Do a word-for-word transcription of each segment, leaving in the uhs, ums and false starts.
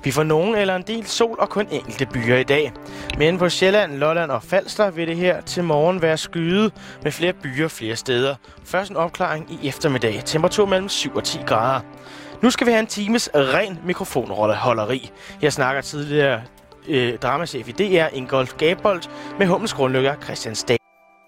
Vi får nogen eller en del sol og kun enkelte byer i dag. Men på Sjælland, Lolland og Falster vil det her til morgen være skyet med flere byer flere steder. Først en opklaring i eftermiddag. Temperatur mellem syv og ti grader. Nu skal vi have en times ren mikrofonholderi. Her snakker tidligere øh, dramachef i D R, Ingolf Gabold, med Hummels grundlægger Christian Stad.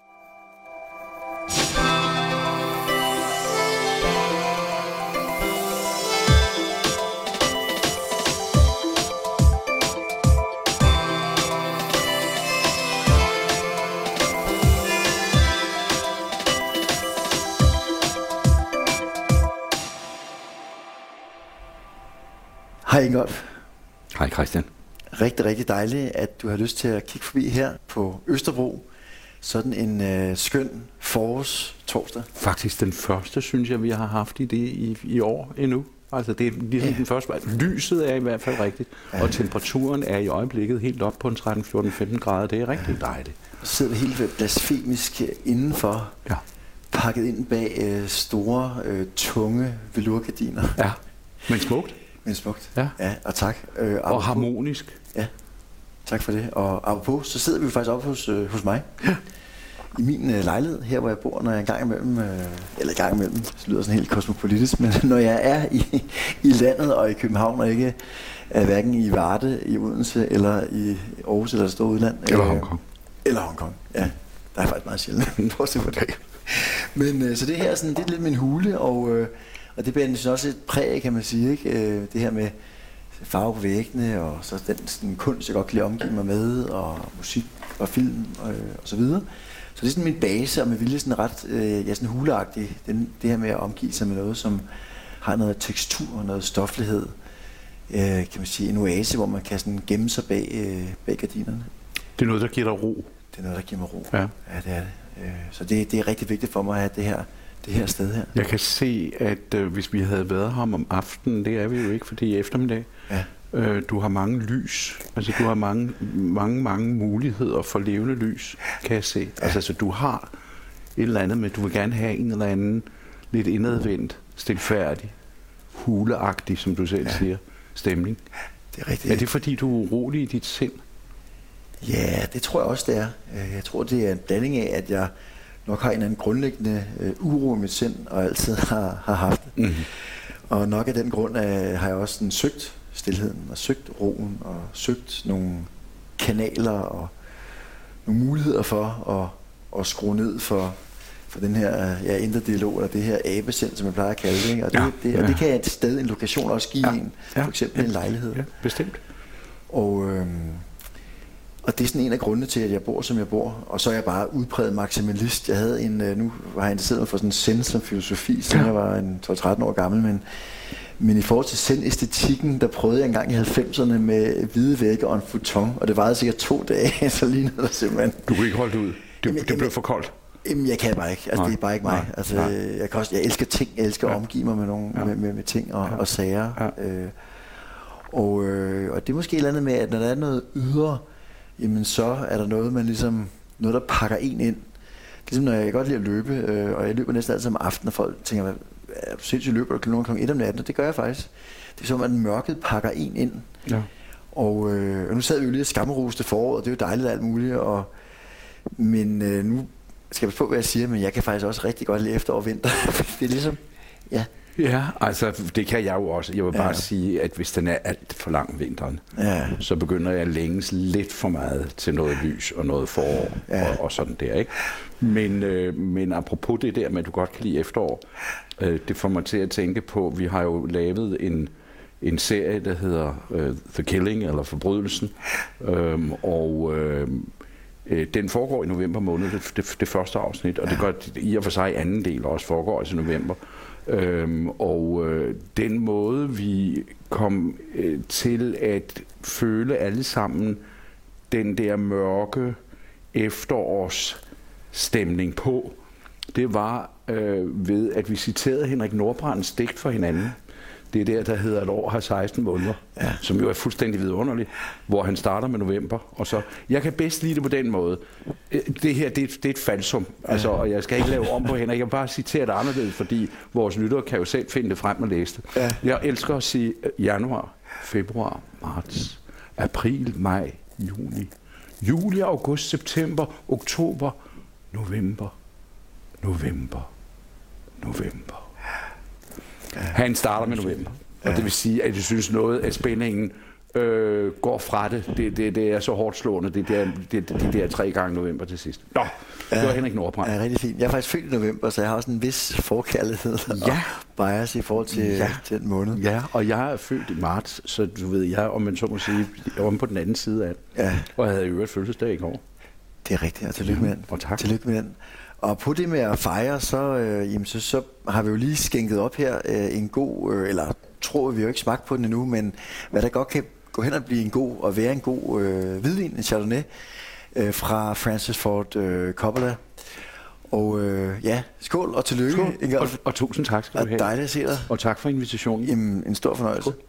Hej Ingolf. Hej Christian. Rigtig, rigtig dejligt, at du har lyst til at kigge forbi her på Østerbro. Sådan en øh, skøn forårs torsdag. Faktisk den første, synes jeg, vi har haft i det i, i år endnu. Altså det er ligesom ja. den første. Lyset er i hvert fald rigtigt, ja. Og temperaturen er i øjeblikket helt op på en tretten, fjorten, femten grader. Det er rigtig ja. dejligt. Så sidder vi helt blasfemisk indenfor, ja. pakket ind bag øh, store, øh, tunge velurgardiner. Ja, men smukt. Men smukt. Ja. Ja, og tak. Øh, og harmonisk. Ja, tak for det. Og apropos, så sidder vi faktisk oppe hos, øh, hos mig. Ja. I min øh, lejlighed, her hvor jeg bor, når jeg en gang imellem, øh, eller en gang imellem, det lyder sådan helt kosmopolitisk, men når jeg er i, i landet og i København, og ikke er hverken i Varde, i Odense, eller i Aarhus, eller det store udland. Eller øh, Hongkong. Eller Hongkong, ja. Der er faktisk meget sjældent. Prøv på det. Men øh, så det her, sådan, det er lidt min hule, og... Øh, Og det bliver også et præg, kan man sige, ikke? Øh, det her med farve på væggene, og så den sådan, kunst, jeg godt kan lide at omgive mig med, og musik og film, og, og så videre. Så det er sådan min base, og med vilje sådan ret, øh, ja, sådan huleagtig, den, det her med at omgive sig med noget, som har noget tekstur, noget stoflighed, øh, kan man sige, en oase, hvor man kan sådan gemme sig bag, øh, bag gardinerne. Det er noget, der giver dig ro. Det er noget, der giver mig ro. Ja, ja det er det. Øh, så det, det er rigtig vigtigt for mig at have det her, det her sted her. Jeg kan se, at øh, hvis vi havde været her om aftenen, det er vi jo ikke, fordi i eftermiddag, ja. øh, du har mange lys, altså du har mange, mange, mange muligheder for levende lys, kan jeg se. Ja. Altså så du har et eller andet med, du vil gerne have en eller anden lidt indadvendt, stilfærdig, huleagtig, som du selv ja. siger, stemning. Det er rigtigt. Er det fordi, du er urolig i dit sind? Ja, det tror jeg også, det er. Jeg tror, det er en blanding af, at jeg nok har en anden grundlæggende øh, uro i mit sind, og altid har, har haft det. Mm-hmm. Og nok af den grund øh, har jeg også sådan, søgt stilheden, og søgt roen, og søgt nogle kanaler, og nogle muligheder for at, at skrue ned for, for den her ja, indre dialog, eller det her abesind, som jeg plejer at kalde det. Ikke? Og, det, ja, det, og ja. det kan et sted, en lokation også give ja, en, for eksempel ja, en lejlighed. Ja, bestemt. Og... Øh, Og det er sådan en af grundene til, at jeg bor, som jeg bor. Og så er jeg bare udpræget maksimalist. Jeg havde en, nu har jeg interesseret mig for sådan en zen som filosofi, siden ja. jeg var en tolv tretten år gammel. Men, men i forhold til zen-æstetikken, der prøvede jeg engang i halvfemserne med hvide vægge og en futon. Og det varede sikkert to dage, så lignede det simpelthen. Du kunne ikke holde det ud? Det, jamen, det blev for koldt? Jamen, jeg kan bare ikke. Altså, det er bare ikke mig. Nej, altså, jeg, kan også, jeg elsker ting. Jeg elsker ja. at omgive mig med, nogle, ja. med, med, med ting og, ja. og sager. Ja. Øh, og, øh, og det er måske et eller andet med, at når der er noget ydre, jamen så er der noget, man ligesom, noget der pakker en ind. Ligesom når jeg, jeg godt lide at løbe, øh, og jeg løber næsten altid om aftenen, og folk tænker, hvad, er du sindssygt løber du klokken klokken et om natten? Og det gør jeg faktisk. Det er som, at mørket pakker en ind. Ja. Og, øh, og nu sad vi jo lige og skammeroste foråret, og det er jo dejligt og alt muligt, og, men øh, nu skal jeg på, hvad jeg siger, men jeg kan faktisk også rigtig godt lide efterår og vinter. Det er ligesom, ja. Ja, altså det kan jeg jo også. Jeg vil bare ja. sige, at hvis den er alt for lang vinteren, ja. så begynder jeg at længes lidt for meget til noget lys og noget forår ja. og, og sådan der, ikke? Men, øh, men apropos det der med, at du godt kan lide efterår, øh, det får mig til at tænke på, vi har jo lavet en, en serie, der hedder uh, The Killing, eller Forbrydelsen, øhm, og øh, den foregår i november måned, det, det, det første afsnit, og det gør i og for sig anden del også foregår altså i november. Øhm, og øh, den måde vi kom øh, til at føle alle sammen den der mørke efterårsstemning på, det var øh, ved at vi citerede Henrik Nordbrandts digt for hinanden. Det er der, der hedder Et år har seksten måneder, ja. som jo er fuldstændig vidunderligt, hvor han starter med november, og så, jeg kan bedst lide det på den måde. Det her, det er, det er et falsum, altså, og jeg skal ikke lave om på Henrik, jeg kan bare citere det anderledes, fordi vores lyttere kan jo selv finde det frem og læse det. Ja. Jeg elsker at sige januar, februar, marts, april, maj, juni, juli, august, september, oktober, november, november, november. Ja. Han starter med november, ja. Og det vil sige, at jeg synes noget af spændingen øh, går fra det. Det, det. det er så hårdt slående, det der, det, det der tre gange november til sidst. Nå, ja. Det var Henrik Nordbrandt. Ja, rigtig fint. Jeg er faktisk født i november, så jeg har også en vis forkærlighed ja. og bias i forhold til, ja. til den måned. Ja, og jeg er født i marts, så du ved, jeg om man så må sige, om på den anden side af det. Ja. Og jeg havde jo et fødselsdag i går. Det er rigtigt, og tillykke med den. Og tak. Tillykke med den. Og på det med at fejre, så, øh, jamen, så, så har vi jo lige skænket op her øh, en god, øh, eller tror vi jo ikke smagt på den endnu, men hvad der godt kan gå hen og blive en god, og være en god øh, hvidvin, en Chardonnay, øh, fra Francis Ford øh, Coppola. Og øh, ja, skål og tillykke. Skål. Og, og tusind tak skal du have. Dejligt at se dig. Og tak for invitationen. Jamen, en stor fornøjelse. Skål.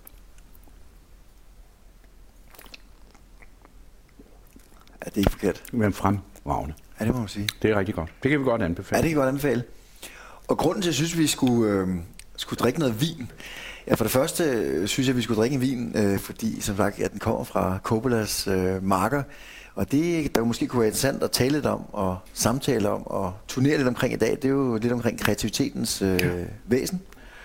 Ja, det er ikke forkert. Men fremragende. Ja, det må man sige. Det er rigtig godt. Det kan vi godt anbefale. Ja, det kan vi godt anbefale. Og grunden til, at jeg synes, vi skulle, øh, skulle drikke noget vin, ja, for det første øh, synes jeg, at vi skulle drikke en vin, øh, fordi som sagt, at den kommer fra Coppolas øh, marker. Og det, der måske kunne være interessant at tale lidt om, og samtale om, og turnere lidt omkring i dag, det er jo lidt omkring kreativitetens øh, ja. væsen.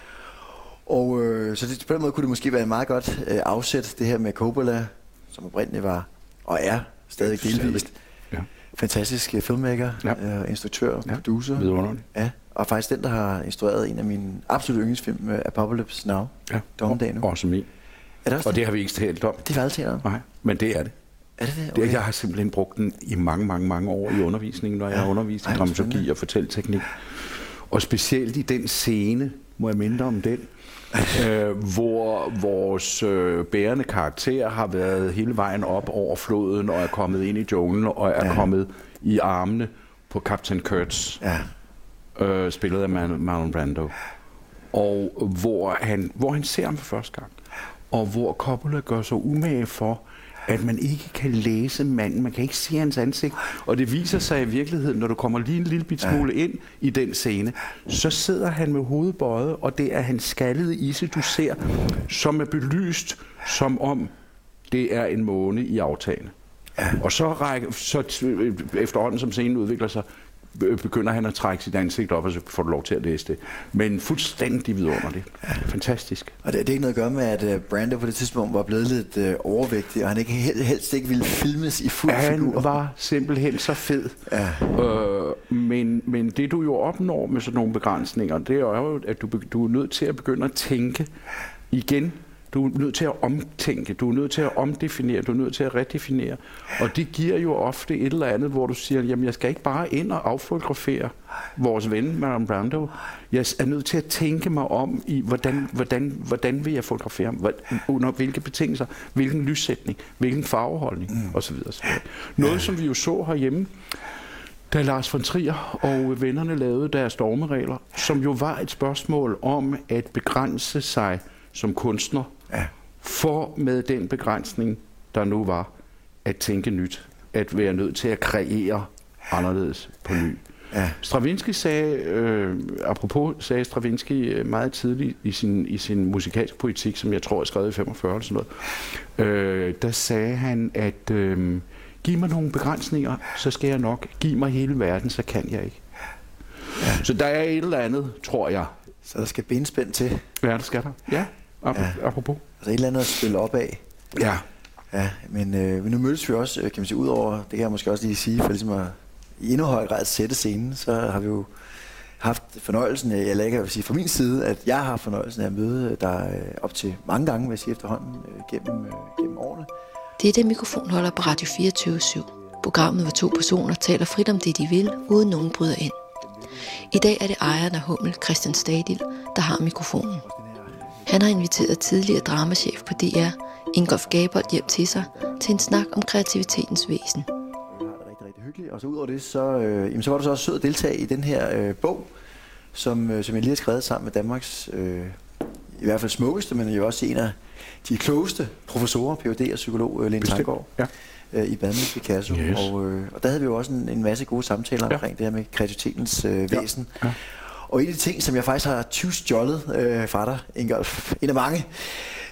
Og øh, så det, på den måde kunne det måske være en meget godt øh, afsæt, det her med Coppola, som oprindeligt var, og er stadig delvist. Ja. Fantastisk filmmaker, ja. øh, instruktør, ja. producer. Vidunderligt. Ja, og faktisk den, der har instrueret en af mine absolut yndlingsfilm, uh, Apocalypse Now. Ja, Dommedag nu. Også min. Er det også og det? det har vi ikke talt om. Det har vi aldrig talt om. Nej, men det er det. Er det det? Okay. det jeg har simpelthen brugt den i mange, mange, mange år i undervisningen, når ja. jeg har undervist i dramaturgi og fortælleteknik. Og specielt i den scene, må jeg minde om den, øh, hvor vores øh, bærende karakter har været hele vejen op over floden og er kommet ind i junglen og er ja. kommet i armene på Captain Kurtz, ja. øh, spillet af Man- Marlon Brando, og hvor han, hvor han ser ham for første gang, og hvor Coppola gør så umage for, at man ikke kan læse manden, man kan ikke se hans ansigt, og det viser sig i virkeligheden, når du kommer lige en lille bit smule ind i den scene, så sidder han med hovedet bøjet, og det er hans skaldede isse, du ser, som er belyst, som om det er en måne i aftagene. Ja. Og så, række, så efterhånden, som scenen udvikler sig, begynder han at trække sit ansigt op, og så får du lov til at læse det. Men fuldstændig vidunderligt. Ja. Fantastisk. Og det, det er ikke noget at gøre med, at Brando på det tidspunkt var blevet lidt øh, overvægtig, og han ikke helst ikke ville filmes i fuld han figur. Han var simpelthen så fed. Ja. Øh, men, men det du jo opnår med sådan nogle begrænsninger, det er jo, at du, du er nødt til at begynde at tænke igen. Du er nødt til at omtænke, du er nødt til at omdefinere, du er nødt til at redefinere. Og det giver jo ofte et eller andet, hvor du siger, jamen jeg skal ikke bare ind og affotografere vores ven Marlon Brando. Jeg er nødt til at tænke mig om i, hvordan, hvordan, hvordan vil jeg fotografere ham, under hvilke betingelser, hvilken lyssætning, hvilken farveholdning mm. osv. Noget, som vi jo så herhjemme, da Lars von Trier og vennerne lavede deres stormeregler, som jo var et spørgsmål om at begrænse sig som kunstner, ja. for med den begrænsning, der nu var, at tænke nyt, at være nødt til at kreere anderledes på ny. Ja. Stravinsky sagde, øh, apropos sagde Stravinsky meget tidligt i sin, i sin musikalske poetik, som jeg tror er skrevet i femogfyrre eller sådan noget, øh, der sagde han, at øh, giv mig nogle begrænsninger, så skal jeg nok. Giv mig hele verden, så kan jeg ikke. Ja. Så der er et eller andet, tror jeg. Så der skal benspænd til? Ja, det skal der. Ja. Apropos. Altså et eller andet at spille op af. Ja. Ja, men øh, nu mødes vi også, kan man sige, ud over, det kan jeg måske også lige sige, for ligesom at i endnu højere grad sætte scenen, så har vi jo haft fornøjelsen af, eller jeg kan sige fra min side, at jeg har haft fornøjelsen af at møde dig op til mange gange, vil jeg sige efterhånden, øh, gennem, øh, gennem årene. Dette mikrofonholder på Radio fireogtyve syv. Programmet, hvor to personer taler frit om det, de vil, uden nogen bryder ind. I dag er det ejeren af Hummel, Christian Stadil, der har mikrofonen. Han har inviteret tidligere dramachef på D R, Ingolf Gabold, hjem til sig til en snak om kreativitetens væsen. Det er rigtig, rigtig hyggeligt. Og så ud over det, så, øh, jamen, så var du så også sød at deltage i den her øh, bog, som, øh, som jeg lige har skrevet sammen med Danmarks, øh, i hvert fald smukkeste, men jo også en af de klogeste professorer, P H D og psykolog, øh, Lene Tejgaard, ja. øh, i Badminton Picasso. Yes. Og, øh, og der havde vi jo også en, en masse gode samtaler ja. omkring det her med kreativitetens øh, væsen. Ja. Ja. Og en af de ting, som jeg faktisk har tyvstjålet øh, fra dig, Ingolf, en af mange,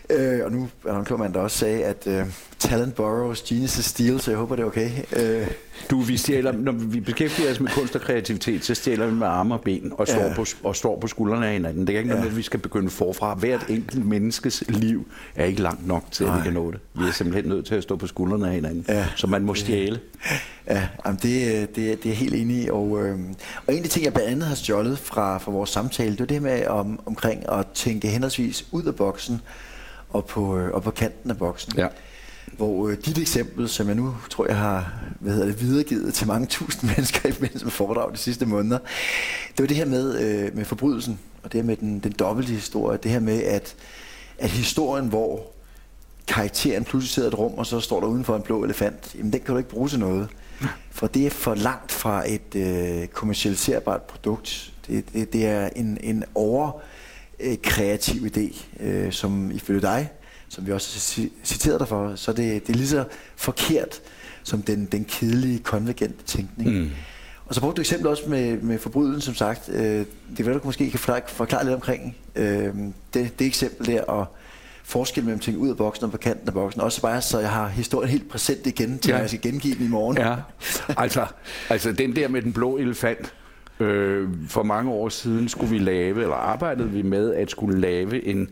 Øh, og nu er der en klog mand, der også sagde, at uh, talent borrows, genius steals, så jeg håber, det er okay. Øh. Du, vi stjæler, når vi beskæftiger os med kunst og kreativitet, så stjæler vi med arme og ben og står, ja. på, og står på skuldrene af hinanden. Det er ikke noget, ja. at vi skal begynde forfra. Hvert enkelt menneskes liv er ikke langt nok til, at vi kan nå det. Vi er simpelthen nødt til at stå på skuldrene af hinanden, ja. så man må stjæle. Ja, jamen det, det, det er jeg helt enig i. Og, øh, og en af de ting, jeg blandt andet har stjålet fra, fra vores samtale, det er det med om, omkring at tænke henholdsvis ud af boksen og på, øh, og på kanten af boksen. Ja. Hvor øh, dit eksempel, som jeg nu tror, jeg har hvad hedder det, videregivet til mange tusind mennesker i forbindelse med foredrag de sidste måneder, det var det her med, øh, med forbrydelsen, og det her med den, den dobbelte historie, det her med, at, at historien, hvor karakteren pludselig sidder i et rum, og så står der udenfor en blå elefant, jamen den kan du ikke bruge til noget. For det er for langt fra et øh, kommercialiserbart produkt. Det, det, det er en, en over øh, kreativ idé, øh, som ifølge dig, som vi også har citeret dig for, så det, det er lige så forkert som den, den kedelige, konvergente tænkning. Mm. Og så brugte du eksempel også med, med forbrydelsen, som sagt. Øh, det vil du måske kan forklare, forklare lidt omkring. Øh, det, det eksempel der, og forskel mellem ting ud af boksen og på kanten af boksen. Også bare, så jeg har historien helt præsent igen, til ja. jeg skal gengive den i morgen. Ja, altså, altså den der med den blå elefant. Øh, for mange år siden skulle vi lave, eller arbejdede vi med, at skulle lave en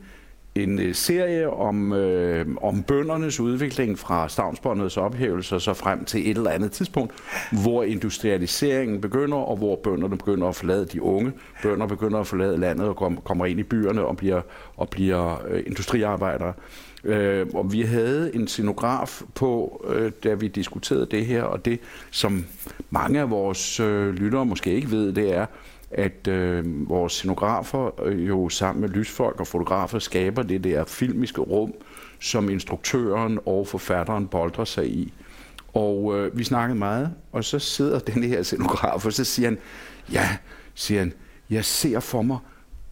en serie om, øh, om bøndernes udvikling fra stavnsbåndets ophævelse så frem til et eller andet tidspunkt, hvor industrialiseringen begynder, og hvor bønderne begynder at forlade de unge. Bønder begynder at forlade landet og kom, kommer ind i byerne og bliver, og bliver øh, industriarbejdere. Øh, og vi havde en scenograf på, øh, da vi diskuterede det her, og det, som mange af vores øh, lyttere måske ikke ved, det er, at øh, vores scenografer øh, jo sammen med lysfolk og fotografer skaber det der filmiske rum, som instruktøren og forfatteren boltrer sig i. Og øh, vi snakkede meget, og så sidder den her scenograf, og så siger han, ja, siger han, jeg ser for mig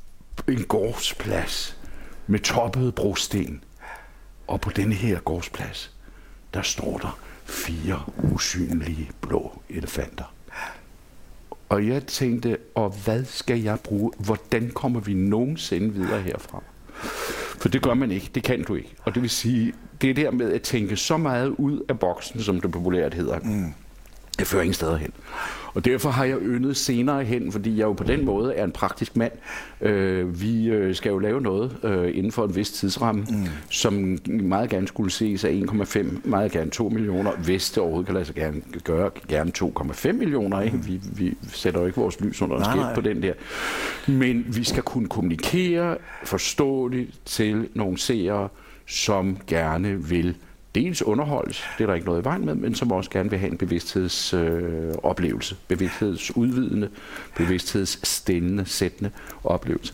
en gårdsplads med toppede brosten. Og på denne her gårdsplads, der står der fire usynlige blå elefanter. Og jeg tænkte, og hvad skal jeg bruge? Hvordan kommer vi nogensinde videre herfra? For det gør man ikke, det kan du ikke. Og det vil sige, det der med at tænke så meget ud af boksen, som det populært hedder, mm. det fører ingen steder hen. Og derfor har jeg yndet senere hen, fordi jeg jo på den måde er en praktisk mand. Øh, vi øh, skal jo lave noget øh, inden for en vis tidsramme, mm. som meget gerne skulle ses af en komma fem, meget gerne to millioner, hvis det overhovedet kan lade sig gerne gøre, gerne to komma fem millioner. Ikke? Vi, vi sætter jo ikke vores lys under en skilt på den der. Men vi skal kunne kommunikere forståeligt til nogle seere, som gerne vil dels underholdes, det er der ikke noget i vejen med, men som også gerne vil have en bevidsthedsoplevelse, øh, bevidsthedsudvidende, bevidsthedsstillende, sættende oplevelse.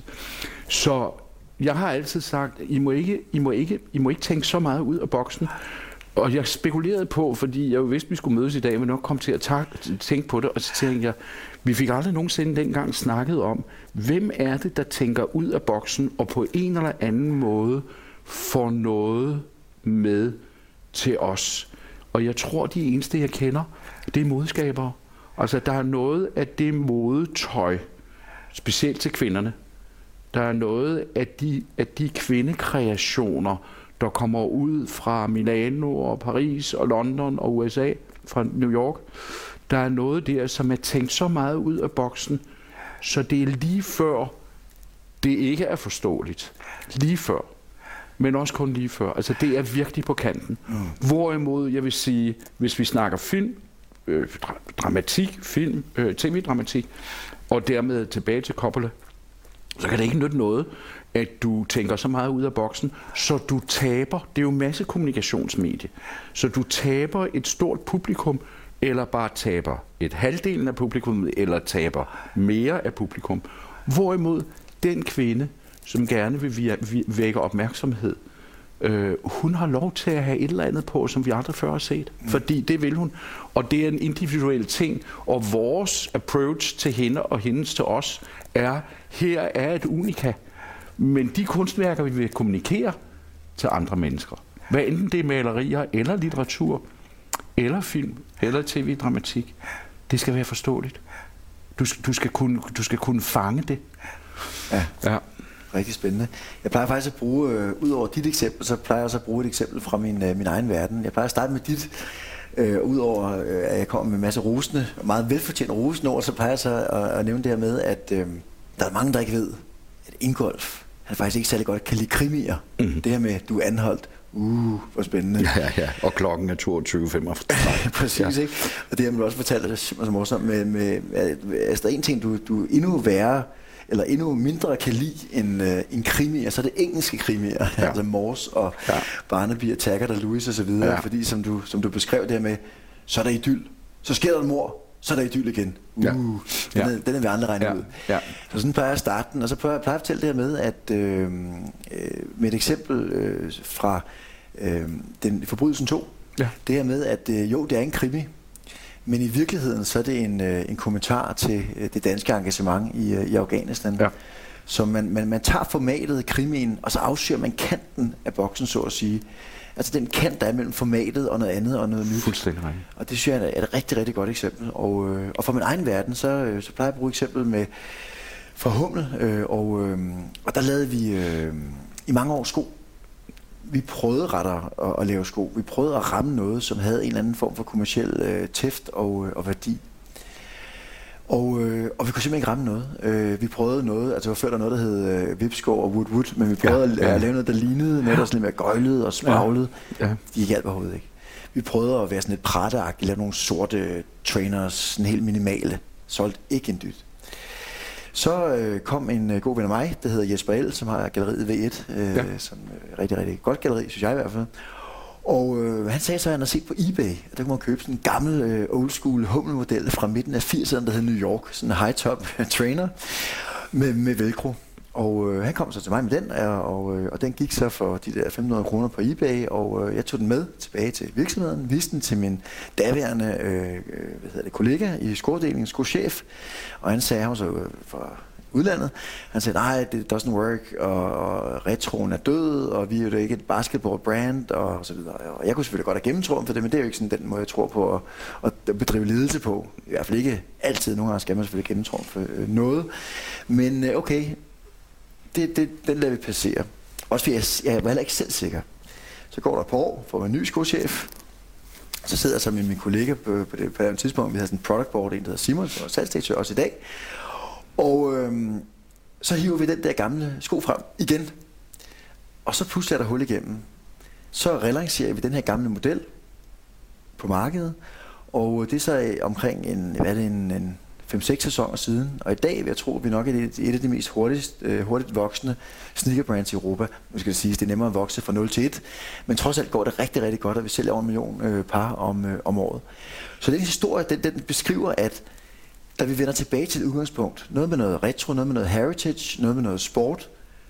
Så jeg har altid sagt, I må ikke, I må ikke, I må ikke tænke så meget ud af boksen. Og jeg spekulerede på, fordi jeg jo vidste, vi skulle mødes i dag, men nok kom til at tænke på det, og så tænkte jeg, vi fik aldrig nogensinde dengang snakket om, hvem er det, der tænker ud af boksen, og på en eller anden måde får noget med til os. Og jeg tror, de eneste, jeg kender, det er modeskabere. Altså, der er noget af det modetøj, specielt til kvinderne. Der er noget af de, af de kvindekreationer, der kommer ud fra Milano og Paris og London og U S A, fra New York. Der er noget der, som er tænkt så meget ud af boksen, så det er lige før, det ikke er forståeligt. Lige før. Men også kun lige før. Altså, det er virkelig på kanten. Mm. Hvorimod, jeg vil sige, hvis vi snakker film, øh, dra- dramatik, film, øh, tv-dramatik, og dermed tilbage til Coppola, så kan det ikke nytte noget, at du tænker så meget ud af boksen, så du taber, det er jo masse kommunikationsmedie, så du taber et stort publikum, eller bare taber et halvdelen af publikum, eller taber mere af publikum. Hvorimod den kvinde, som gerne vil vække opmærksomhed, øh, hun har lov til at have et eller andet på, som vi aldrig før har set. Mm. Fordi det vil hun. Og det er en individuel ting. Og vores approach til hende og hendes til os er, her er et unika. Men de kunstværker, vi vil kommunikere til andre mennesker, hvad enten det er malerier, eller litteratur, eller film, eller tv-dramatik, det skal være forståeligt. Du, du, skal kunne, du skal kunne fange det. Ja. Ja. rigtig spændende. Jeg plejer faktisk at bruge, øh, ud over dit eksempel, så plejer jeg også at bruge et eksempel fra min, øh, min egen verden. Jeg plejer at starte med dit, øh, udover øh, at jeg kommer med en masse rosende, meget velfortjent rosende ord, så plejer jeg så at, at nævne det her med, at øh, der er mange, der ikke ved, at Ingolf, han faktisk ikke særlig godt kan lide krimier. Mm-hmm. Det her med, du er anholdt. Uh, hvor spændende. Ja, ja, ja. Og klokken er toogtyve femogtredive. Præcis, ja. Ikke? Og det har man også fortalt, at det er simpelthen så morsomt med, med altså der er en ting, du, du endnu værre, eller endnu mindre kan lide end, uh, end krimier, så er det engelske krimier, ja. Altså Morse og ja. Barnaby og Taggart og Lewis og så videre, ja. Fordi som du, som du beskrev det her med, så er der idyll, så sker der en mord, så er der idyll igen. Uh, ja. den, er, ja. den er vi andre regnet ja. Ud. Ja. Så sådan plejer jeg at starte den, og så plejer jeg at fortælle det her med, at øh, øh, med et eksempel øh, fra øh, den Forbrydelsen to, ja. Det her med, at øh, jo, det er en krimi, men i virkeligheden så er det en, øh, en kommentar til øh, det danske engagement i, øh, i Afghanistan. Ja. Så man, man, man tager formatet krimien, og så afsyrer man kanten af boksen, så at sige. Altså den kant, der er mellem formatet og noget andet og noget nyt. Fuldstændig rigtigt. Og det synes jeg er et rigtig, rigtig godt eksempel. Og, øh, og for min egen verden, så, øh, så plejer jeg at bruge eksempel med fra Hummel, øh, og, øh, og der lavede vi øh, i mange år sko. Vi prøvede rettere at, at lave sko. Vi prøvede at ramme noget, som havde en eller anden form for kommerciel øh, tæft og, og værdi. Og, øh, og vi kunne simpelthen ikke ramme noget. Øh, vi prøvede noget, altså før der noget, der hed øh, Vipsgaard og Wood Wood, men vi prøvede ja, ja. at lave noget, der lignede, noget, der sådan lidt mere gøjlede og smaglede. Ja. Ja. De hjalp overhovedet ikke. Vi prøvede at være sådan et prætteagtigt, lave nogle sorte trainers, sådan helt minimale. Solgte ikke en dyt. Så øh, kom en øh, god ven af mig, der hedder Jesper L., som har galleriet V et, øh, ja. Som øh, rigtig, rigtig godt galleri, synes jeg i hvert fald. Og øh, han sagde så, at han har set på eBay, at der kunne man købe sådan en gammel øh, old school Hummel-model fra midten af firserne, der hed New York, sådan en high-top trainer med, med velcro. Og øh, han kom så til mig med den, og, øh, og den gik så for de der femten hundrede kroner på eBay, og øh, jeg tog den med tilbage til virksomheden, viste den til min daværende øh, hvad hedder det, kollega i skoafdelingen, skochef, og han sagde, han var så øh, fra udlandet, han sagde, nej, det doesn't work, og, og retroen er død, og vi er jo ikke et basketball brand, og så videre. Og jeg kunne selvfølgelig godt have gennemtroet for det, men det er jo ikke sådan den måde, jeg tror på at, at bedrive ledelse på. I hvert fald ikke altid. Nogle gange skal man selvfølgelig gennemtroet for øh, noget. Men øh, okay, det, det, den lader vi passere. Også fordi jeg, jeg var heller ikke selv sikker. Så går der et par år, får man en ny skochef. Så sidder jeg så med min kollega på, på, det, på det tidspunkt, vi havde sådan en product board, en der hedder Simon, og salgsdirektør også i dag. Og øhm, så hiver vi den der gamle sko frem igen. Og så pludselig er der hul igennem. Så relancerer vi den her gamle model på markedet. Og det er så omkring en, hvad er det, en, en fem seks sæsoner siden. Og i dag vil jeg tro, at vi nok er et, et af de mest hurtigst, øh, hurtigt voksende sneakerbrands i Europa. Nu skal det siges, det er nemmere at vokse fra nul til et. Men trods alt går det rigtig, rigtig godt, og vi sælger over en million øh, par om, øh, om året. Så den historie, den, den beskriver, at da vi vender tilbage til et udgangspunkt, noget med noget retro, noget med noget heritage, noget med noget sport,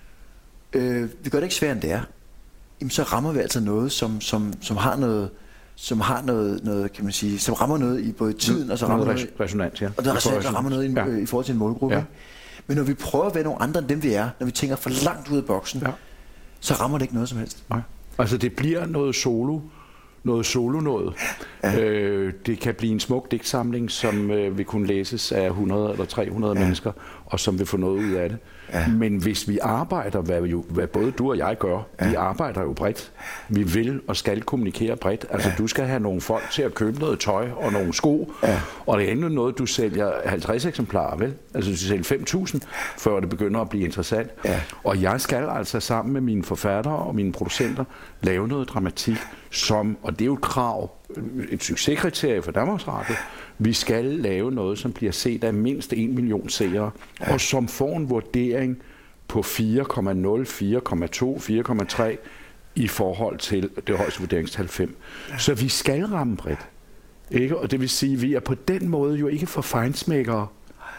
øh, vi gør det ikke sværere end det er, jamen så rammer vi altså noget, som, som, som har noget, som har noget, noget, kan man sige, som rammer noget i både tiden, og så rammer noget, noget resonans, ja. Og der resonans, der rammer noget i, ja. i forhold til en målgruppe. Ja. Men når vi prøver at være nogle andre end dem vi er, når vi tænker for langt ud af boksen, ja. Så rammer det ikke noget som helst. Nej. Altså det bliver noget solo, noget solo noget. Ja. Øh, det kan blive en smuk digtsamling, som øh, vil kunne læses af hundrede eller tre hundrede ja. Mennesker, og som vil få noget ud af det. Ja. Men hvis vi arbejder, hvad, jo, hvad både du og jeg gør, ja. Vi arbejder jo bredt. Vi vil og skal kommunikere bredt. Altså ja. Du skal have nogle folk til at købe noget tøj og nogle sko, ja. Og det er endnu noget, du sælger halvtreds eksemplarer, vel? Altså du sælger fem tusind, før det begynder at blive interessant. Ja. Og jeg skal altså sammen med mine forfattere og mine producenter lave noget dramatik, som, og det er jo et krav, et succeskriterie for Danmarks Radio, vi skal lave noget, som bliver set af mindst en million seere, ja. Og som får en vurdering på fire komma nul, fire komma to, fire komma tre i forhold til det højeste vurderingstal fem. Ja. Så vi skal ramme bredt. Ikke? Og det vil sige, at vi er på den måde jo ikke for fejnsmækkere.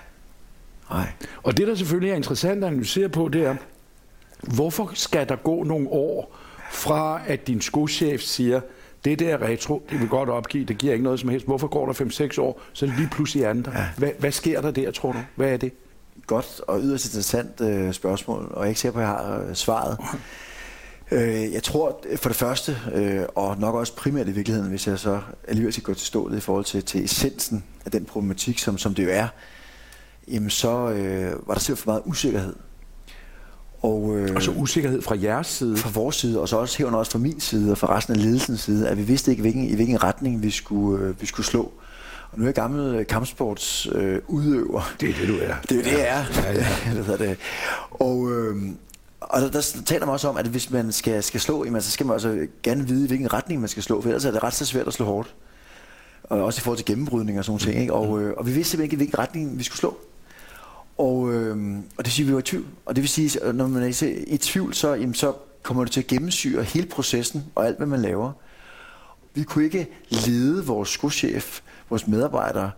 Nej. Og det, der selvfølgelig er interessant at analysere på, det er, hvorfor skal der gå nogle år fra, at din skochef siger, det der retro, det vil godt opgive, det giver ikke noget som helst. Hvorfor går der fem seks år, så lige pludselig er der? Ja. Hvad, hvad sker der der, tror du? Hvad er det? Godt og yderst interessant øh, spørgsmål, og jeg er ikke sikker på, at jeg har øh, svaret. Øh, jeg tror for det første, øh, og nok også primært i virkeligheden, hvis jeg så alligevel skal gå til stålet i forhold til, til essensen af den problematik, som, som det jo er, jamen så øh, var der simpelthen for meget usikkerhed. Og, øh, og så usikkerhed fra jeres side? Fra vores side, og så også herunder også fra min side, og fra resten af ledelsens side, at vi vidste ikke, hvilken, i hvilken retning vi skulle, øh, vi skulle slå. Og nu er jeg gammel kampsports øh, udøver. Det er det, du er. Det er jo det, jeg er. Ja, ja. det det. Og, øh, og der, der taler man også om, at hvis man skal, skal slå, jamen, så skal man også gerne vide, i hvilken retning man skal slå, for ellers er det ret så svært at slå hårdt. Og også i forhold til gennembrydning og sådan noget ting. Ikke? Og, øh, og vi vidste simpelthen ikke, i hvilken retning vi skulle slå. Og, øh, og det vil sige, at vi var i tvivl. Og det vil sige, at når man er i tvivl, så, jamen, så kommer det til at gennemsyre hele processen og alt, hvad man laver. Vi kunne ikke lede vores skochef, vores medarbejdere,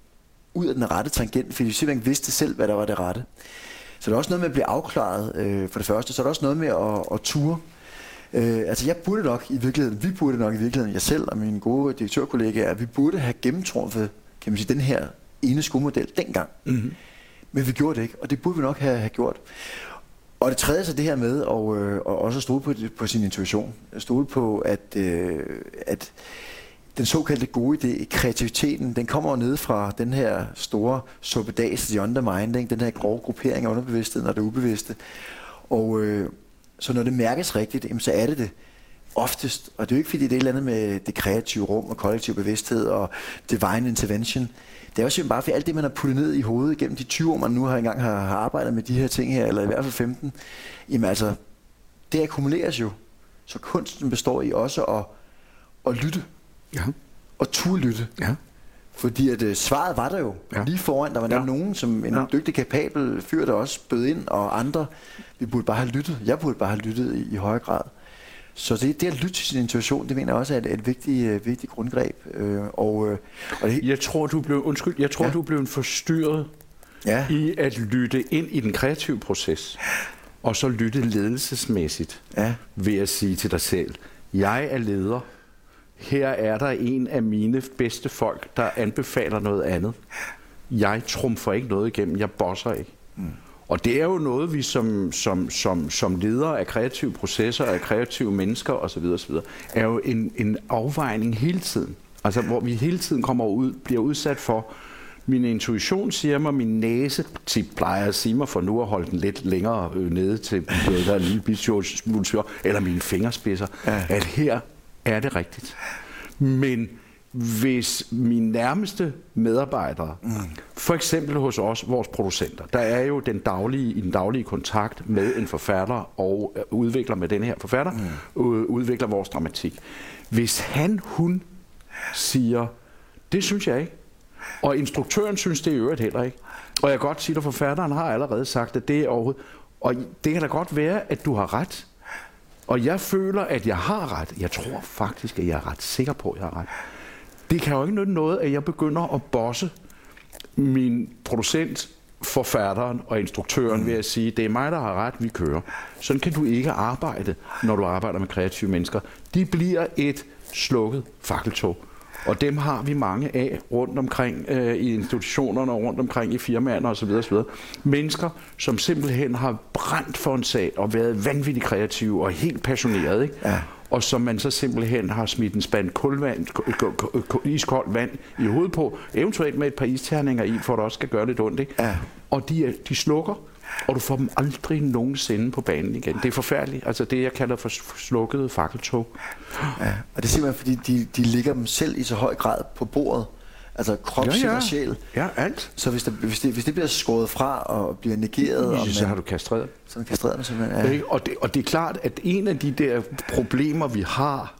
ud af den rette tangent, fordi vi simpelthen vidste selv, hvad der var det rette. Så der er også noget med at blive afklaret øh, for det første. Så er der også noget med at, at ture. Øh, altså jeg burde nok i virkeligheden, vi burde nok i virkeligheden, jeg selv og mine gode direktørkollegaer, vi burde have gennemtrumfet, kan man sige, den her ene skomodel dengang. Mm-hmm. Men vi gjorde det ikke, og det burde vi nok have, have gjort. Og det tredje så det her med, og, øh, og også at stole på, på sin intuition. Stole på, at, øh, at den såkaldte gode idé, kreativiteten, den kommer ned fra den her store suppedas, the undermind, ikke? Den her grove gruppering af underbevidstheden og det ubevidste. Og øh, så når det mærkes rigtigt, jamen, så er det det oftest. Og det er jo ikke fordi, det er et eller andet med det kreative rum og kollektiv bevidsthed og divine intervention. Det er jo simpelthen bare for alt det, man har puttet ned i hovedet gennem de tyve år, man nu har engang har, har arbejdet med de her ting her, eller i hvert fald femten. Jamen altså, det akkumuleres jo. Så kunsten består i også at, at lytte. Ja. Og turde lytte. Ja. Fordi at uh, svaret var der jo. Ja. Lige foran, der var ja. nogen, som en ja. dygtig, kapabel fyr, der også bød ind, og andre. Vi burde bare have lyttet. Jeg burde bare have lyttet i, i højere grad. Så det, det at lytte til sin intuition, det mener jeg også er et, et vigtigt, uh, vigtigt grundgreb. Uh, og, uh, og det, jeg tror, du blev, undskyld, jeg tror, ja. du blev forstyrret ja. i at lytte ind i den kreative proces. Og så lytte ledelsesmæssigt ja. ved at sige til dig selv, jeg er leder. Her er der en af mine bedste folk, der anbefaler noget andet. Jeg trumfer ikke noget igennem, jeg bosser ikke. Mm. Og det er jo noget, vi som, som, som, som ledere af kreative processer, af kreative mennesker osv., osv., er jo en, en afvejning hele tiden. Altså hvor vi hele tiden kommer ud, bliver udsat for, min intuition siger mig, min næse plejer at sige mig, for nu at holde den lidt længere nede til, der er en lille bisjord, eller mine fingerspidser, ja. at her er det rigtigt. Men hvis mine nærmeste medarbejdere, mm. for eksempel hos os, vores producenter, der er jo den daglige, i den daglige kontakt med en forfatter og udvikler med den her forfatter, mm. udvikler vores dramatik. Hvis han, hun siger, det synes jeg ikke, og instruktøren synes det i øvrigt heller ikke, og jeg kan godt sige, at forfatteren har allerede sagt, at det er overhovedet, og det kan da godt være, at du har ret. Og jeg føler, at jeg har ret. Jeg tror faktisk, at jeg er ret sikker på, at jeg har ret. Det kan jo ikke nytte noget, at jeg begynder at bosse min producent, forfatteren og instruktøren mm. ved at sige, det er mig, der har ret, vi kører. Sådan kan du ikke arbejde, når du arbejder med kreative mennesker. De bliver et slukket fakkeltog. Og dem har vi mange af rundt omkring øh, i institutionerne og rundt omkring i firmaerne osv. osv. Mennesker, som simpelthen har brændt for en sag og været vanvittigt kreative og helt passionerede, ikke? Ja. Og som man så simpelthen har smidt en spand kulvand, iskoldt vand i hovedet på, eventuelt med et par isterninger i, for at det også skal gøre lidt ondt, ikke? Ja. Og de, de slukker, og du får dem aldrig nogensinde på banen igen. Det er forfærdeligt. Altså det, jeg kalder for slukkede fakkeltog. Ja, og det er simpelthen, fordi de, de ligger dem selv i så høj grad på bordet. Altså krop, ja, ja. og sjæl. Ja, alt. Så hvis, der, hvis, det, hvis det bliver skåret fra og bliver negeret... Ja, så man, har du kastreret. Så har du kastreret simpelthen, ja. Og det, og det er klart, at en af de der problemer, vi har,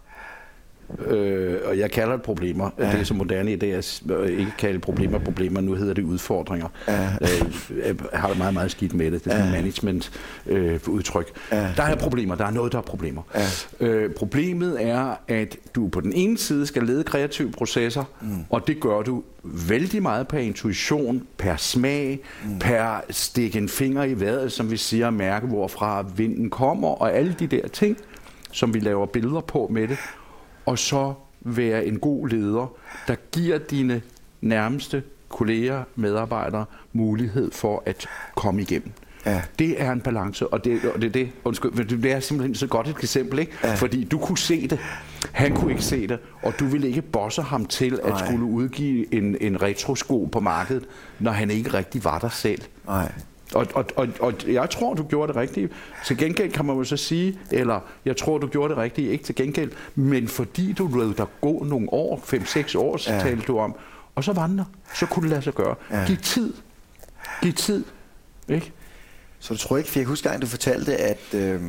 øh, og jeg kalder det problemer, ja. det er så moderne i det, at ikke kalde problemer problemer, nu hedder det udfordringer. Ja. Øh, jeg har meget, meget skidt med det. Det er ja. management-udtryk. Øh, ja. Der er problemer, der er noget, der er problemer. Ja. Øh, problemet er, at du på den ene side skal lede kreative processer, mm. og det gør du vældig meget per intuition, per smag, mm. per stikke en finger i vejret, som vi siger, mærke hvorfra vinden kommer, og alle de der ting, som vi laver billeder på med det, og så være en god leder, der giver dine nærmeste kolleger, medarbejdere, mulighed for at komme igennem. Ja. Det er en balance, og det, og det, det, undskyld, det er simpelthen så godt et eksempel, ikke? Ja. Fordi du kunne se det, han kunne ikke se det, og du ville ikke bosse ham til at Nej. skulle udgive en, en retrosko på markedet, når han ikke rigtig var der selv. Nej. Og, og, og, og jeg tror, du gjorde det rigtige. Til gengæld kan man jo så sige, eller jeg tror, du gjorde det rigtige, ikke til gengæld, men fordi du lod dig gå nogle år, fem seks år, så ja. talte du om, og så vandre, så kunne det lade sig gøre. Ja. Giv tid. Giv tid. Ikke? Så du tror ikke, for jeg husker gang, du fortalte, at, øh,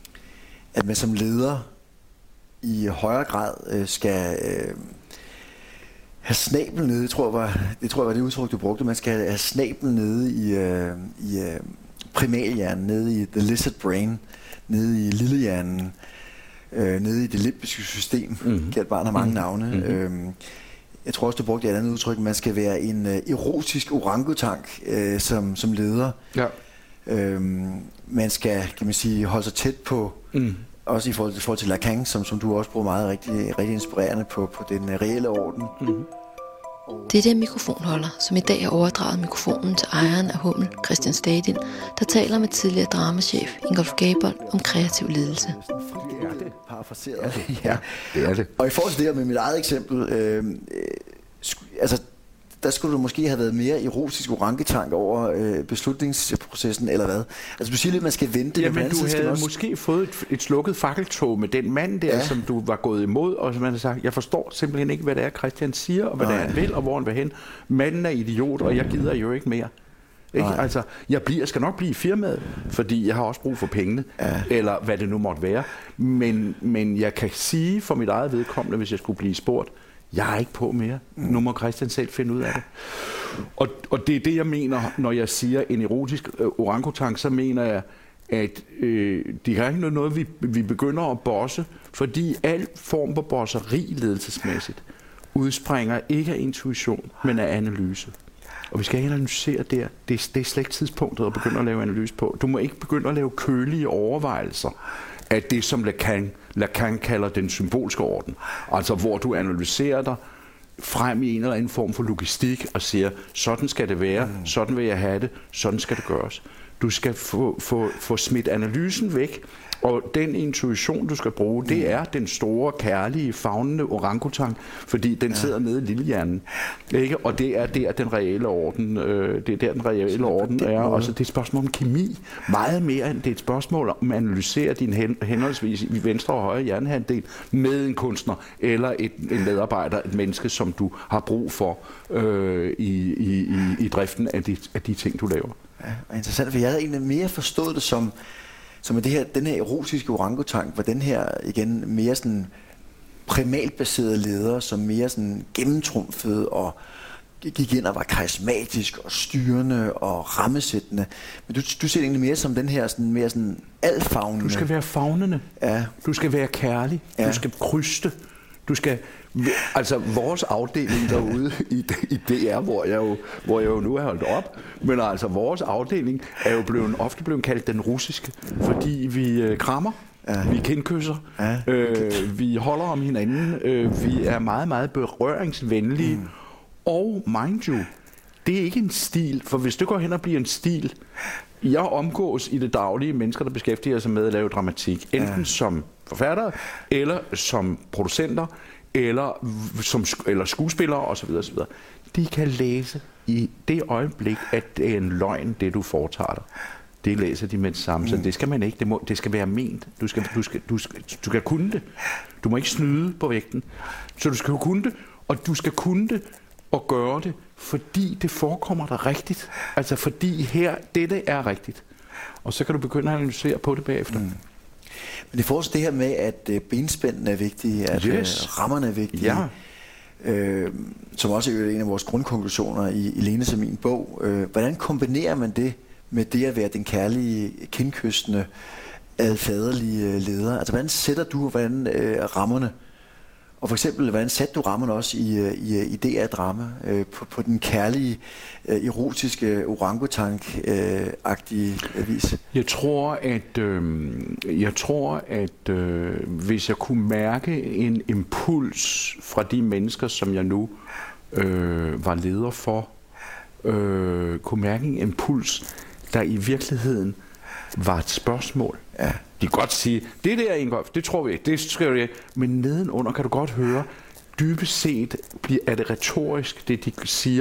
at man som leder i højere grad øh, skal øh, have snabel nede, tror jeg var, det tror jeg var det udtryk, du brugte. Man skal have snabel nede i, øh, i øh, primalhjernen, nede i the lizard brain, nede i lillehjernen, øh, nede i det limbiske system. Mm-hmm. Kært barn har mange mm-hmm. navne. Mm-hmm. Øh, jeg tror også, du brugte et andet udtryk, man skal være en øh, erotisk orangutank øh, som, som leder. Ja. Øh, man skal, kan man sige, holde sig tæt på, mm. også i forhold, i forhold til Lacan, som, som du også bruger meget rigtig, rigtig inspirerende på, på den reelle orden. Mm-hmm. Det er den mikrofonholder, som i dag har overdraget mikrofonen til ejeren af Hummel, Christian Stadil, der taler med tidligere dramachef Ingolf Gabold om kreativ ledelse. Det er det. Parafraseret. Ja, det er det. Og i forhold til det her med mit eget eksempel, øh, øh, altså der skulle du måske have været mere erotisk orangutank over øh, beslutningsprocessen, eller hvad? Altså du siger lidt, man skal vente. Ja, men du havde også måske fået et, et slukket fakkeltog med den mand der, ja. som du var gået imod, og som man har sagt, jeg forstår simpelthen ikke, hvad det er, Christian siger, og hvad Nej. det er, han vil, og hvor han vil hen. Manden er idiot, og jeg gider jo ikke mere. Ikke? Altså, jeg bliver, skal nok blive i firmaet, fordi jeg har også brug for pengene, ja. eller hvad det nu måtte være. Men, men jeg kan sige for mit eget vedkommende, hvis jeg skulle blive spurgt, jeg er ikke på mere. Nu må Christian selv finde ud af det. Og, og det er det, jeg mener, når jeg siger en erotisk øh, orangutank, så mener jeg, at øh, det er ikke noget, vi, vi begynder at bosse, fordi al form for bosseri ledelsesmæssigt udspringer ikke af intuition, men af analyse. Og vi skal ikke analysere der. Det er, det er slet ikke tidspunktet at begynde at lave analyse på. Du må ikke begynde at lave kølige overvejelser af det, som Lacan, Lacan kalder den symbolske orden. Altså hvor du analyserer dig frem i en eller anden form for logistik og siger, sådan skal det være, mm. sådan vil jeg have det, sådan skal det gøres. Du skal få, få, få smidt analysen væk, og den intuition, du skal bruge, det er den store, kærlige, favnende orangutang, fordi den sidder nede i lillehjernen. Ikke? Og det er der, den reelle orden, øh, det er der, den reelle orden er. Og så det er et spørgsmål om kemi, meget mere end det er et spørgsmål om at analysere din hen, henholdsvis i venstre og højre hjernehalvdel med en kunstner, eller et, en medarbejder, et menneske, som du har brug for øh, i, i, i, i driften af de, af de ting, du laver. Ja, interessant, for jeg havde egentlig mere forstået det som som er det her, den her erotiske orangutank, var den her igen mere sådan primalbaserede leder, som mere sådan gennemtrumfede og gik ind og var karismatisk og styrende og rammesættende. Men du, du ser det egentlig mere som den her sådan mere sådan alfavnende. Du skal være favnende. Ja. Du skal være kærlig. Ja. Du skal kryste. Du skal, altså vores afdeling derude i, i D R, hvor jeg, jo, hvor jeg jo nu er holdt op, men altså vores afdeling er jo blevet, ofte blevet kaldt den russiske, fordi vi øh, krammer, ja. vi kindkysser, ja. øh, vi holder om hinanden, øh, vi er meget, meget berøringsvenlige, mm. og mind you, det er ikke en stil, for hvis det går hen og bliver en stil, jeg omgås i det daglige mennesker, der beskæftiger sig med at lave dramatik, enten ja. som forfattere, eller som producenter, eller som eller skuespillere osv. osv. De kan læse i det øjeblik, at det er en løgn, det du foretager dig. Det læser de med det samme, mm. så det skal man ikke. Det, må, det skal være ment. Du skal, du, skal, du, skal, du skal kunne det. Du må ikke snyde på vægten. Så du skal kunne det, og du skal kunne det og gøre det, fordi det forekommer dig rigtigt. Altså fordi her, dette er rigtigt. Og så kan du begynde at analysere på det bagefter. Mm. Men det får det her med, at benspændene er vigtige, at yes. rammerne er vigtige, ja. øh, som også er en af vores grundkonklusioner i, i Lenes og min bog. Øh, hvordan kombinerer man det med det at være den kærlige, kindkystende, adfaderlige leder? Altså hvordan sætter du hvordan, øh, rammerne? Og for eksempel, hvordan satte du rammerne også i, i, i D R-drama øh, på, på den kærlige, øh, erotiske, orangutank-agtige øh, vis? Jeg tror, at, øh, jeg tror, at øh, hvis jeg kunne mærke en impuls fra de mennesker, som jeg nu øh, var leder for, øh, kunne mærke en impuls, der i virkeligheden var et spørgsmål. Ja. De kan godt sige, det der Ingolf, det tror vi ikke, det skriver jeg, men nedenunder kan du godt høre, dybest set er det retorisk, det de siger,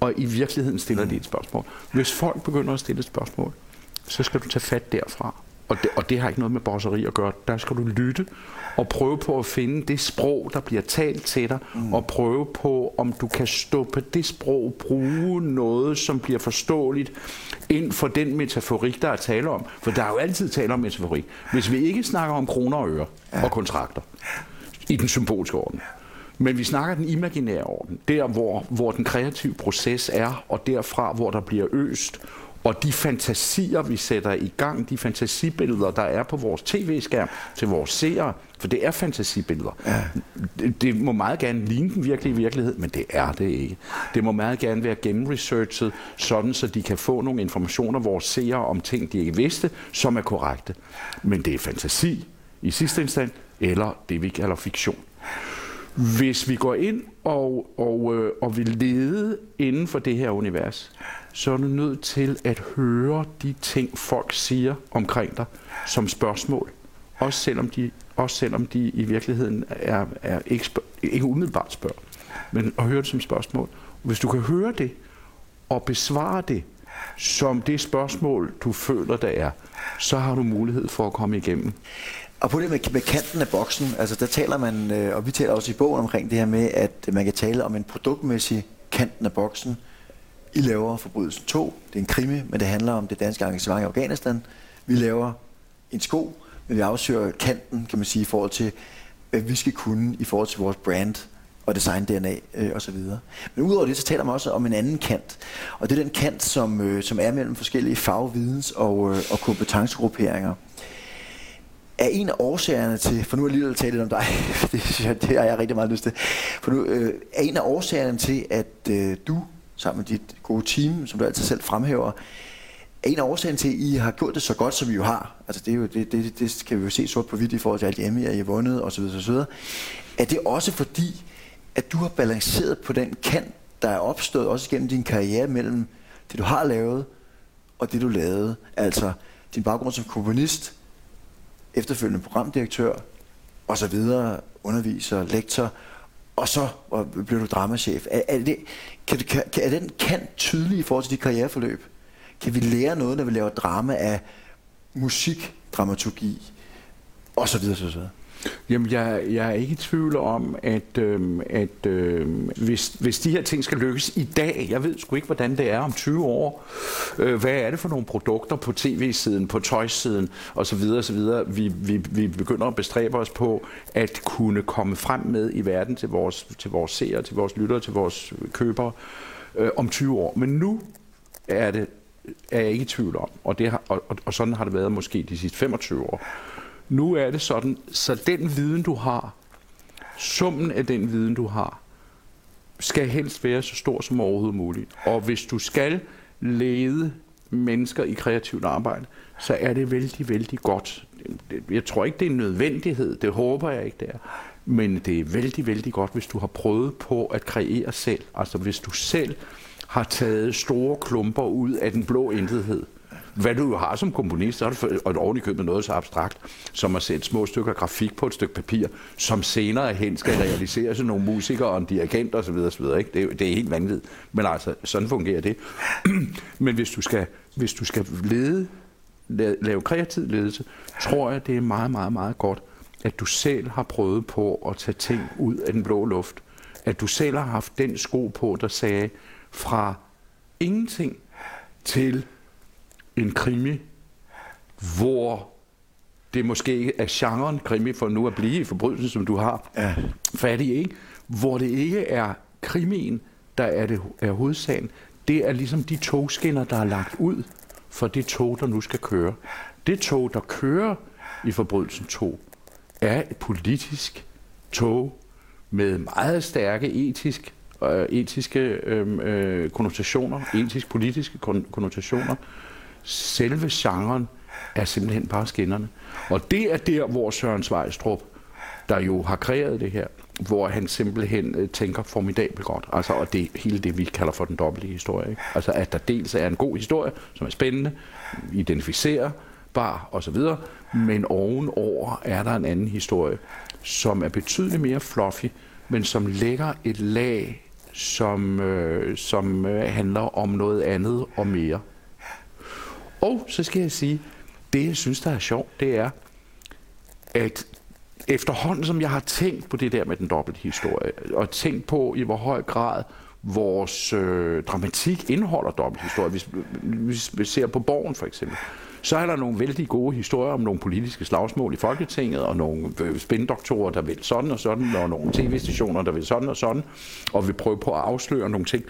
og i virkeligheden stiller de et spørgsmål. Hvis folk begynder at stille et spørgsmål, så skal du tage fat derfra. Og det, og det har ikke noget med bosseri at gøre. Der skal du lytte og prøve på at finde det sprog, der bliver talt til dig, mm. og prøve på, om du kan stå på det sprog, bruge noget, som bliver forståeligt ind for den metaforik, der er tale om. For der er jo altid tale om metaforik. Hvis vi ikke snakker om kroner og øre ja. og kontrakter i den symbolske orden, men vi snakker den imaginære orden, der hvor, hvor den kreative proces er, og derfra, hvor der bliver øst, og de fantasier, vi sætter i gang, de fantasibilleder, der er på vores tv-skærm til vores seere, for det er fantasibilleder. Ja. Det, det må meget gerne ligne den virkelige virkelighed, men det er det ikke. Det må meget gerne være gennemresearchet, sådan så de kan få nogle informationer, vores seere, om ting, de ikke vidste, som er korrekte. Men det er fantasi i sidste instans, eller det vi kalder fiktion. Hvis vi går ind og, og, øh, og vil lede inden for det her univers, så er du nødt til at høre de ting, folk siger omkring dig som spørgsmål. Også selvom de, også selvom de i virkeligheden er, er ikke, spørg, ikke umiddelbart spørger, men at høre det som spørgsmål. Hvis du kan høre det og besvare det som det spørgsmål, du føler, der er, så har du mulighed for at komme igennem. Og på det med, med kanten af boksen, altså der taler man, og vi taler også i bogen omkring det her med, at man kan tale om en produktmæssig kanten af boksen. I laver Forbrydelsen to, det er en krimi, men det handler om det danske engagement i Afghanistan. Vi laver en sko, men vi afsøger kanten, kan man sige, i forhold til, hvad vi skal kunne i forhold til vores brand og design D N A øh, osv. Men udover det, så taler man også om en anden kant. Og det er den kant, som, øh, som er mellem forskellige fagvidens- og, øh, og kompetencegrupperinger. Er en af årsagerne til, for nu er jeg lige at tale lidt om dig, det, det har jeg rigtig meget lyst til, for nu øh, er en af årsagerne til, at øh, du, sammen med dit gode team, som du altid selv fremhæver, er en af årsagerne til, at I har gjort det så godt, som vi jo har. Altså det, er jo, det, det, det kan vi jo se sort på hvidt i forhold til alt hjemme, I har vundet osv. osv. Er det også fordi, at du har balanceret på den kant, der er opstået også gennem din karriere mellem det, du har lavet, og det, du lavede? Altså din baggrund som komponist, efterfølgende programdirektør, og så videre, underviser, lektor, og så bliver du dramachef. Er, er, det, kan, kan, er den kant tydelig i forhold til dit karriereforløb? Kan vi lære noget, når vi laver drama af musik, dramaturgi, og så videre, så videre? Jamen, jeg, jeg er ikke i tvivl om, at, øh, at øh, hvis, hvis de her ting skal lykkes i dag, jeg ved sgu ikke, hvordan det er om tyve år, øh, hvad er det for nogle produkter på tv-siden, på tøjsiden osv. osv. Vi, vi, vi begynder at bestræbe os på at kunne komme frem med i verden til vores, til vores seere, til vores lyttere, til vores købere øh, om tyve år. Men nu er det er jeg ikke i tvivl om, og, det har, og, og sådan har det været måske de sidste femogtyve år. Nu er det sådan, så den viden, du har, summen af den viden, du har, skal helst være så stor som overhovedet muligt. Og hvis du skal lede mennesker i kreativt arbejde, så er det vældig, vældig godt. Jeg tror ikke, det er en nødvendighed, det håber jeg ikke, det er. Men det er vældig, vældig godt, hvis du har prøvet på at kreere selv. Altså hvis du selv har taget store klumper ud af den blå intethed. Hvad du jo har som komponist, så er det et ordentligt køb med noget så abstrakt, som at sætte små stykker grafik på et stykke papir, som senere hen skal realiseres af nogle musikere og en dirigent osv. osv. Ikke? Det, er, det er helt vanvittigt. Men altså, sådan fungerer det. Men hvis du skal, hvis du skal lede, lave, lave kreativ ledelse, tror jeg, det er meget, meget, meget godt, at du selv har prøvet på at tage ting ud af den blå luft. At du selv har haft den sko på, der sagde fra ingenting til en krimi, hvor det måske ikke er genren krimi, for nu at blive i forbrydelsen, som du har ja. fat i, ikke? Hvor det ikke er krimien, der er, det, er hovedsagen. Det er ligesom de togskinner, der er lagt ud for det tog, der nu skal køre. Det tog, der kører i forbrydelsen to, er et politisk tog med meget stærke etisk, øh, etiske øh, konnotationer, etisk-politiske konnotationer. Selve genren er simpelthen bare skinnerne. Og det er der, hvor Søren Sveistrup, der jo har kreeret det her, hvor han simpelthen tænker formidabelt godt. Altså, og det er hele det, vi kalder for den dobbelte historie. Ikke? Altså, at der dels er en god historie, som er spændende, identificerbar osv., men ovenover er der en anden historie, som er betydeligt mere fluffy, men som lægger et lag som, øh, som øh, handler om noget andet og mere. Og så skal jeg sige, det jeg synes, der er sjovt, det er, at efterhånden som jeg har tænkt på det der med den dobbelte historie, og tænkt på i hvor høj grad vores øh, dramatik indeholder dobbelthistorie, hvis, hvis vi ser på Borgen for eksempel, så er der nogle vældig gode historier om nogle politiske slagsmål i Folketinget, og nogle spindoktorer, der vil sådan og sådan, og nogle tv-stationer, der vil sådan og sådan, og vi prøver på at afsløre nogle ting.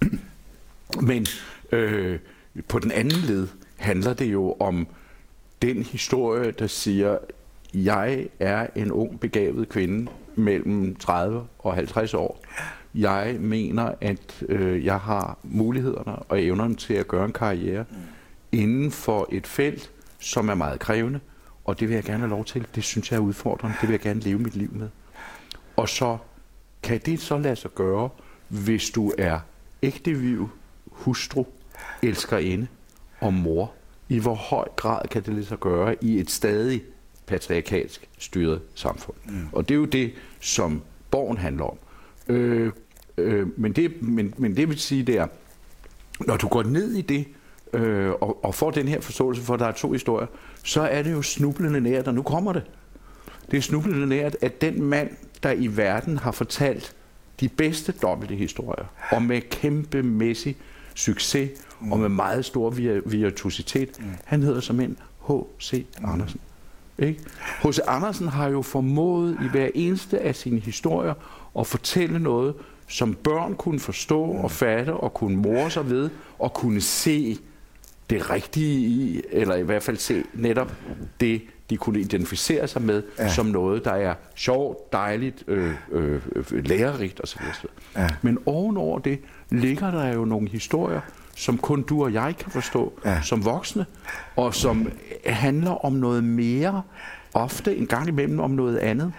Men øh, på den anden led handler det jo om den historie, der siger, jeg er en ung, begavet kvinde mellem tredive og halvtreds år. Jeg mener, at øh, jeg har mulighederne og evnerne til at gøre en karriere inden for et felt, som er meget krævende, og det vil jeg gerne have lov til. Det synes jeg er udfordrende. Det vil jeg gerne leve mit liv med. Og så kan det så lade sig gøre, hvis du er ægteviv, hustru, elskerinde og mor. I hvor høj grad kan det lade sig gøre i et stadig patriarkalsk styret samfund. Mm. Og det er jo det, som Borgen handler om. Øh, øh, men, det, men, men det vil sige, det er, når du går ned i det, øh, og, og får den her forståelse for, at der er to historier, så er det jo snublende nært, og nu kommer det. Det er snublende nært, at den mand, der i verden har fortalt de bedste dobbelte historier, og med kæmpemæssig succes, mm. og med meget stor virtuositet, mm. han hedder som en H C Andersen. Ikke? H C Andersen har jo formået i hver eneste af sine historier at fortælle noget, som børn kunne forstå og fatte og kunne more sig ved og kunne se det rigtige i, eller i hvert fald se netop det, de kunne identificere sig med, ja. Som noget, der er sjovt, dejligt, øh, øh, lærerigt osv. Ja. Men ovenover det ligger der jo nogle historier, som kun du og jeg kan forstå, ja. Som voksne, og som handler om noget mere, ofte en gang imellem om noget andet.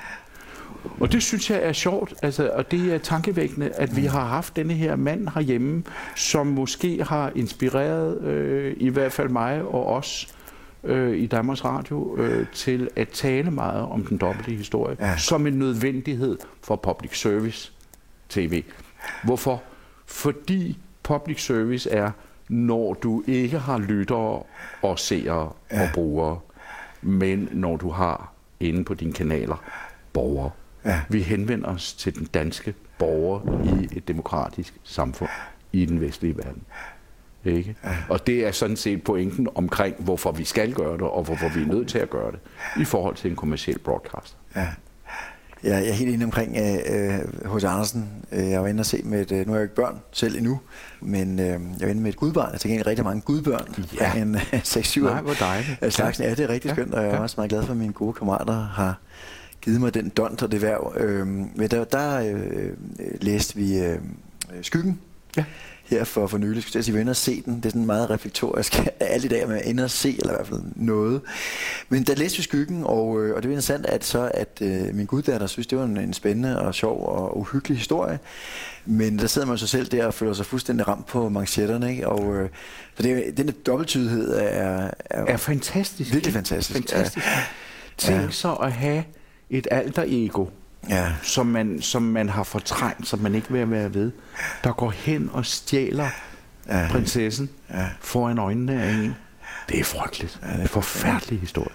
Og det synes jeg er sjovt, altså, og det er tankevækkende, at vi har haft denne her mand herhjemme, som måske har inspireret øh, i hvert fald mig og os øh, i Danmarks Radio øh, til at tale meget om den dobbelte historie, ja. Som en nødvendighed for public service tv. Hvorfor? Fordi public service er, når du ikke har lyttere og seere ja. Og brugere, men når du har inde på dine kanaler borgere. Ja. Vi henvender os til den danske borger i et demokratisk samfund i den vestlige verden. Ikke? Ja. Og det er sådan set pointen omkring, hvorfor vi skal gøre det, og hvorfor vi er nødt til at gøre det, i forhold til en kommerciel broadcaster. Ja. Ja, jeg er helt enig omkring H C uh, Andersen. Uh, jeg var inde og se med et, uh, nu er jeg jo ikke børn selv endnu, men uh, jeg var inde med et gudbarn. Jeg tænker rigtig mange gudbørn. Ja. En uh, seks syv år. Nej, hvor dejligt. Slagsen. Ja, det er rigtig skønt, og jeg er ja. Også meget glad for, at mine gode kammerater har givet mig den dont og det værv. Uh, men der, der uh, læste vi uh, Skyggen. Ja. Her for, for nylig. Skal jeg sige, vi er inde og se den. Det er sådan meget reflektorisk. Alle i dag er man inde og se, eller i hvert fald noget. Men der læste vi Skyggen, og, og det var interessant, at, så, at øh, min guddatter synes, det var en, en spændende og sjov og uhyggelig historie. Men der sidder man så selv der og føler sig fuldstændig ramt på manchetterne. Ikke? Og, øh, så det, den dobbelttydighed er, er, er fantastisk. Virkelig fantastisk. fantastisk. Ja. Tænk ja. Så at have et alter ego. Ja. Som, man, som man har fortrængt, som man ikke vil være ved, der går hen og stjæler ja. Prinsessen ja. Foran øjnene af en. Det er frygteligt. Ja, det er en forfærdelig historie.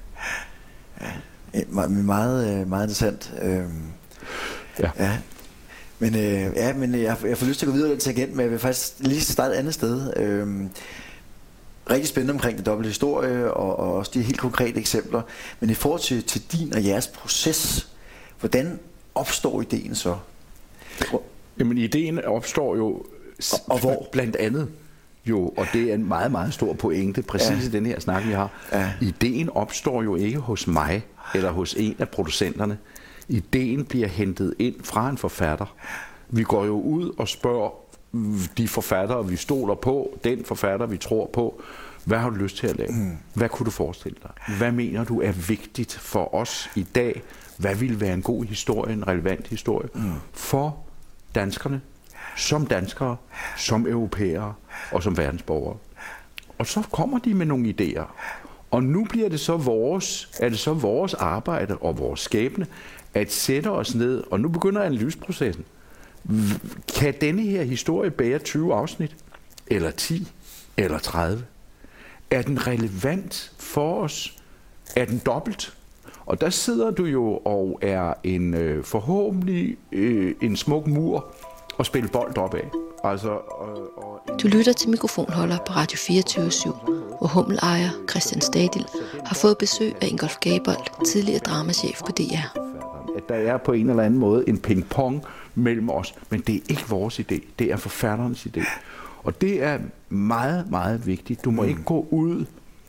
Ja. Ja. Meget, meget interessant. Øhm, ja. Ja. Men, øh, ja, men jeg, jeg får lyst til at gå videre den tangent, men jeg vil faktisk lige starte et andet sted. Øhm, rigtig spændende omkring den dobbelte historie, og, og også de helt konkrete eksempler. Men i forhold til, til din og jeres proces, hvordan opstår ideen så? Hvor? Jamen ideen opstår jo og, og hvor? Blandt andet jo, og det er en meget, meget stor pointe, præcis ja. I den her snak, vi har. Ja. Ideen opstår jo ikke hos mig, eller hos en af producenterne. Ideen bliver hentet ind fra en forfatter. Vi går jo ud og spørger de forfattere, vi stoler på, den forfatter, vi tror på, hvad har du lyst til at lave? Mm. Hvad kunne du forestille dig? Hvad mener du er vigtigt for os i dag? Hvad ville være en god historie, en relevant historie mm. for danskerne, som danskere, som europæere og som verdensborgere? Og så kommer de med nogle idéer. Og nu bliver det så vores, er det så vores arbejde og vores skæbne at sætte os ned, og nu begynder analyseprocessen. Kan denne her historie bære tyve afsnit? Eller ti? Eller tredive? Er den relevant for os? Er den dobbelt? Og der sidder du jo og er en øh, forhåbentlig øh, en smuk mur og spiller bold opad. Altså, og, og en... Du lytter til Mikrofonholder på Radio fireogtyve syv, hvor Hummel-ejer Christian Stadil har fået besøg af Ingolf Gabold, tidligere dramachef på D R. At der er på en eller anden måde en ping-pong mellem os, men det er ikke vores idé, det er forfatterens idé. Og det er meget, meget vigtigt. Du må mm. ikke gå ud...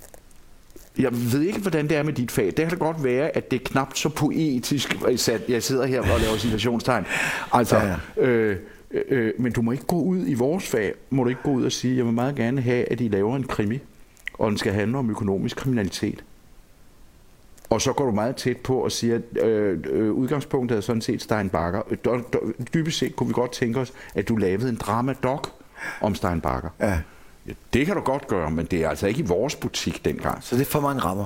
Jeg ved ikke, hvordan det er med dit fag. Det kan da godt være, at det er knap så poetisk. Jeg sidder her og laver citationstegn. Altså, ja, ja. Øh, øh, men du må ikke gå ud i vores fag. Må du ikke gå ud og sige, jeg vil meget gerne have, at I laver en krimi, og den skal handle om økonomisk kriminalitet. Og så går du meget tæt på og siger, at øh, øh, udgangspunktet er sådan set Stein Bagger. Dybest set kunne vi godt tænke os, at du lavede en drama-doc om Stein Bagger. Ja. Ja, det kan du godt gøre, men det er altså ikke i vores butik dengang. Så det er for mange rammer?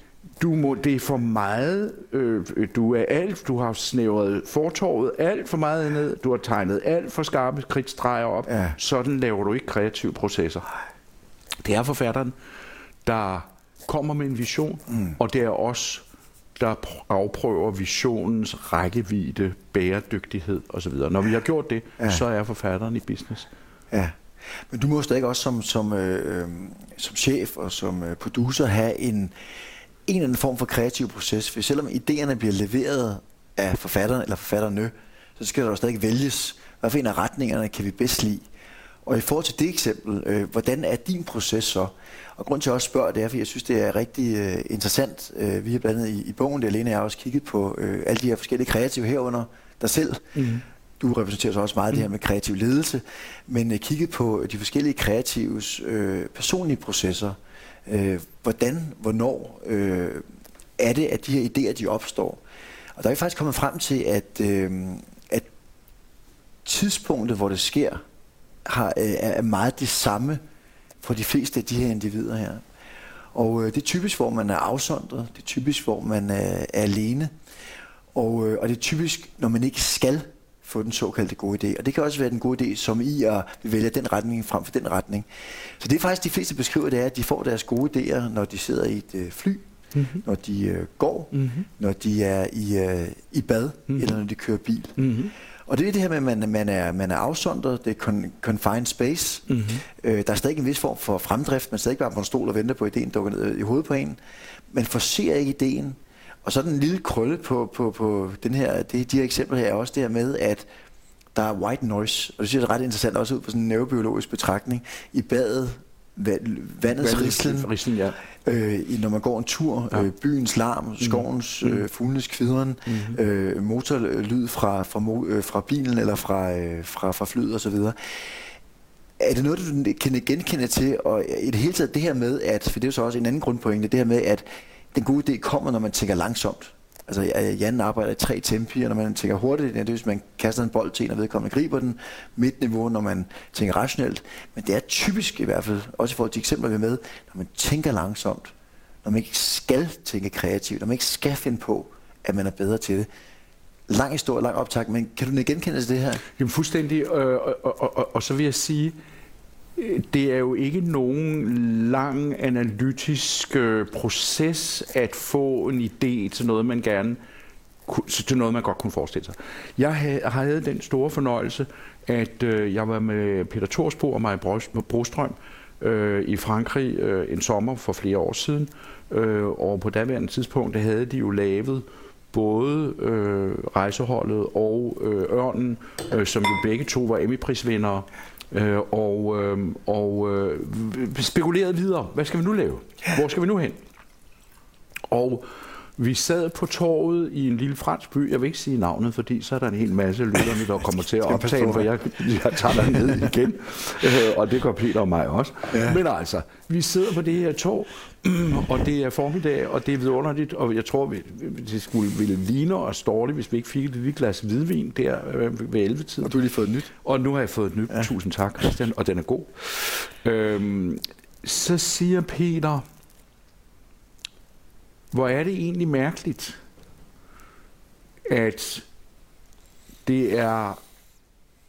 Du må, det er for meget. Øh, du er alt. Du har snævret fortorvet alt for meget ned. Du har tegnet alt for skarpe kridtstreger op. Ja. Sådan laver du ikke kreative processer. Det er forfatteren, der kommer med en vision, mm. og det er os, der afprøver visionens rækkevidde, bæredygtighed osv. Når vi har gjort det, ja. så er forfatteren i business. Ja. Men du må stadig også som, som, øh, som chef og som øh, producer have en, en eller anden form for kreativ proces. For selvom idéerne bliver leveret af forfatteren eller forfatterne, så skal der jo stadig vælges, hvad for en af retningerne kan vi bedst lide. Og i forhold til det eksempel, øh, hvordan er din proces så? Og grund til at også spørge, det er, fordi jeg synes, det er rigtig øh, interessant. Øh, vi har blandt andet i, i bogen, der alene jeg har også kigget på øh, alle de her forskellige kreative herunder dig selv. Mm-hmm. Du repræsenterer så også meget mm. det her med kreativ ledelse, men uh, kigget på de forskellige kreatives øh, personlige processer. Øh, hvordan, hvornår øh, er det, at de her idéer, de opstår? Og der er vi faktisk kommet frem til, at, øh, at tidspunktet, hvor det sker, har, øh, er meget det samme for de fleste af de her individer her. Og øh, det er typisk, hvor man er afsondret, det er typisk, hvor man er, er alene, og, øh, og det er typisk, når man ikke skal få den såkaldte gode idé. Og det kan også være den gode idé, som i at vælge den retning frem for den retning. Så det er faktisk de fleste beskriver, det er, at de får deres gode idéer, når de sidder i et øh, fly, mm-hmm. når de øh, går, mm-hmm. når de er i, øh, i bad, mm-hmm. eller når de kører bil. Mm-hmm. Og det er det her med, at man, man, er, man er afsondret, det er con- confined space. Mm-hmm. Øh, der er stadig en vis form for fremdrift, man sidder ikke bare på en stol og venter på, at idéen dukker ned i hovedet på en. Man forser ikke idéen. Og så den lille krølle på, på, på den her, det, de her eksempler her er også det her med, at der er white noise, og det synes jeg er ret interessant også ud på sådan en neurobiologisk betragtning. I badet, vandets rislen, rislen ja. øh, når man går en tur, ja. øh, byens larm, skovens, mm. øh, fuglenes kvidren, mm-hmm. øh, motorlyd fra, fra, øh, fra bilen eller fra, øh, fra, fra flyet osv. Er det noget, du kan genkende til, og i det hele taget det her med, at, for det er jo så også en anden grundpointe, det her med, at den gode idé kommer, når man tænker langsomt. Altså, Jan arbejder i tre tempi, og når man tænker hurtigt, det er, hvis man kaster en bold til en, og vedkommende griber den. Midtniveau, når man tænker rationelt. Men det er typisk i hvert fald, også i forhold til eksempler, vi er med, når man tænker langsomt, når man ikke skal tænke kreativt, når man ikke skal finde på, at man er bedre til det. Lang historie, lang optag, men kan du genkende til det her? Jamen fuldstændig, øh, og, og, og, og så vil jeg sige, det er jo ikke nogen lang analytisk øh, proces at få en idé til noget, man gerne til noget, man godt kunne forestille sig. Jeg havde den store fornøjelse, at øh, jeg var med Peter Thorsbo og Maja Brostrøm øh, i Frankrig øh, en sommer for flere år siden, øh, og på daværende tidspunkt, der havde de jo lavet både øh, Rejseholdet og øh, Ørnen, øh, som jo begge to var Emmy-prisvindere, øh, og, øh, og øh, spekulerede videre. Hvad skal vi nu lave? Hvor skal vi nu hen? Og vi sad på torvet i en lille fransk by. Jeg vil ikke sige navnet, fordi så er der en hel masse lytterne, der kommer til at optage, for jeg, jeg tager der ned igen. Og det gør Peter og mig også. Ja. Men altså, vi sidder på det her torv, og det er formiddag, og det er vidunderligt, og jeg tror, det skulle ville ligne os dårligt, hvis vi ikke fik et lille glas hvidvin der ved elleve-tiden. Og du har lige fået et nyt. Og nu har jeg fået et nyt. Ja. Tusind tak, Christian, og den er god. Øhm, så siger Peter, hvor er det egentlig mærkeligt, at det er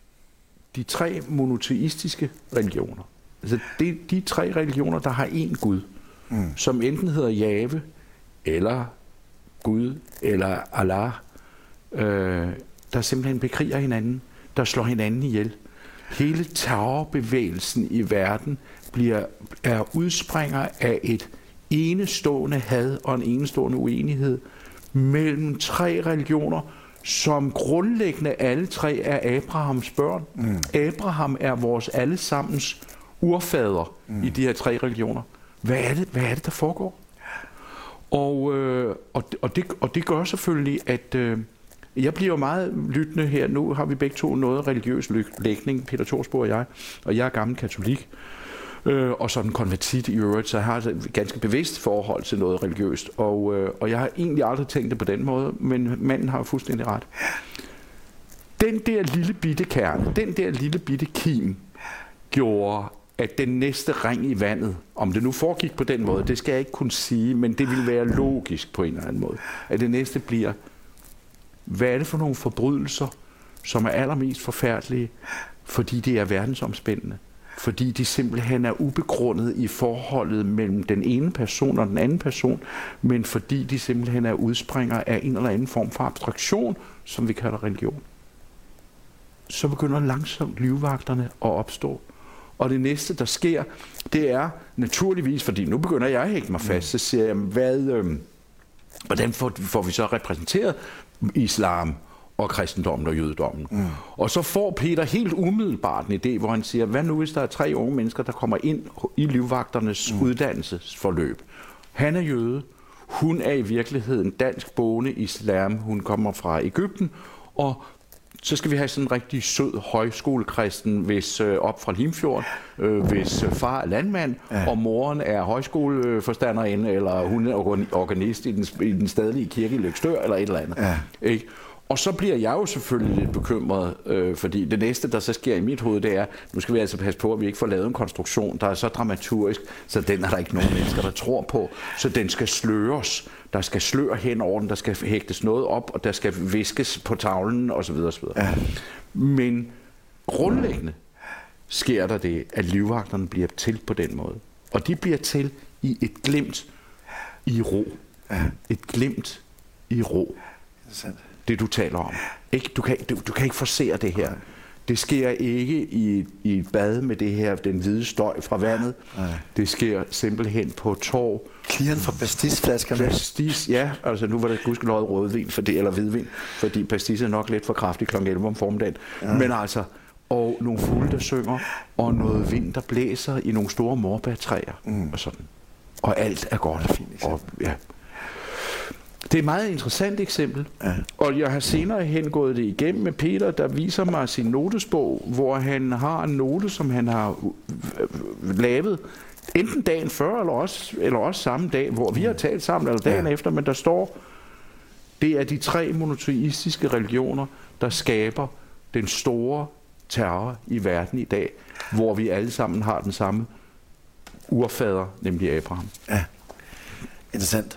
de tre monoteistiske religioner. Altså det, de tre religioner, der har én Gud, mm. som enten hedder Jave, eller Gud, eller Allah, øh, der simpelthen bekriger hinanden, der slår hinanden ihjel. Hele terrorbevægelsen i verden bliver, er udspringer af et enestående had og en enestående uenighed mellem tre religioner, som grundlæggende alle tre er Abrahams børn. Mm. Abraham er vores allesammens urfader mm. i de her tre religioner. Hvad er det, hvad er det der foregår? Og, øh, og, og, det, og det gør selvfølgelig, at øh, jeg bliver meget lyttende her. Nu har vi begge to noget religiøs lægning, Peter Thorsborg og jeg, og jeg er gammel katolik. Øh, og sådan konvertit i øvrigt, så jeg har et ganske bevidst forhold til noget religiøst. Og, øh, og jeg har egentlig aldrig tænkt det på den måde, men manden har fuldstændig ret. Den der lille bitte kerne, den der lille bitte kim, gjorde, at den næste ring i vandet, om det nu foregik på den måde, det skal jeg ikke kunne sige, men det vil være logisk på en eller anden måde, at det næste bliver, hvad er det for nogle forbrydelser, som er allermest forfærdelige, fordi det er verdensomspændende? Fordi de simpelthen er ubegrundet i forholdet mellem den ene person og den anden person, men fordi de simpelthen er udspringer af en eller anden form for abstraktion, som vi kalder religion. Så begynder langsomt livvagterne at opstå. Og det næste, der sker, det er naturligvis, fordi nu begynder jeg at hægte mig fast, så siger jeg, hvad, øh, hvordan får, får vi så repræsenteret islam og kristendommen og jødedommen. Mm. Og så får Peter helt umiddelbart en idé, hvor han siger, hvad nu hvis der er tre unge mennesker, der kommer ind i livvagternes mm. uddannelsesforløb. Han er jøde, hun er i virkeligheden dansk boende islam, hun kommer fra Egypten, og så skal vi have sådan en rigtig sød højskolekristen, hvis øh, op fra Limfjord, øh, hvis øh, far er landmand, ja. og moren er højskoleforstanderinde, eller hun er organist i den, i den stedlige kirke i Løgstør, eller et eller andet. Ja. Ikke? Og så bliver jeg jo selvfølgelig lidt bekymret, øh, fordi det næste, der så sker i mit hoved, det er, nu skal vi altså passe på, at vi ikke får lavet en konstruktion, der er så dramaturgisk, så den er der ikke nogen mennesker, der tror på, så den skal sløres. Der skal slør hen over den, der skal hægtes noget op, og der skal viskes på tavlen, osv. osv. Ja. Men grundlæggende sker der det, at livvagterne bliver til på den måde. Og de bliver til i et glimt i ro. Ja. Et glimt i ro. Det du taler om. Ikke, du, kan, du, du kan ikke forsere det her. Det sker ikke i, i et bad med det her, den hvide støj fra vandet. Nej. Det sker simpelthen på torv. Klirren fra pastisflaskerne. Pastis, ja. Altså nu var der gudskeløjet rødvin for det, eller hvidvin, fordi pastis er nok lidt for kraftig klokken elleve om formiddagen. Ja. Men altså, og nogle fugle, der synger, og noget vind, der blæser i nogle store morbærtræer, mm. og sådan. Og alt er godt. Og fint og, ja. Det er et meget interessant eksempel, ja. Og jeg har senere hen gået det igennem med Peter, der viser mig sin notesbog, hvor han har en note, som han har lavet, enten dagen før, eller også, eller også samme dag, hvor vi har talt sammen, eller dagen ja. efter, men der står, det er de tre monoteistiske religioner, der skaber den store terror i verden i dag, hvor vi alle sammen har den samme urfader, nemlig Abraham. Ja, interessant.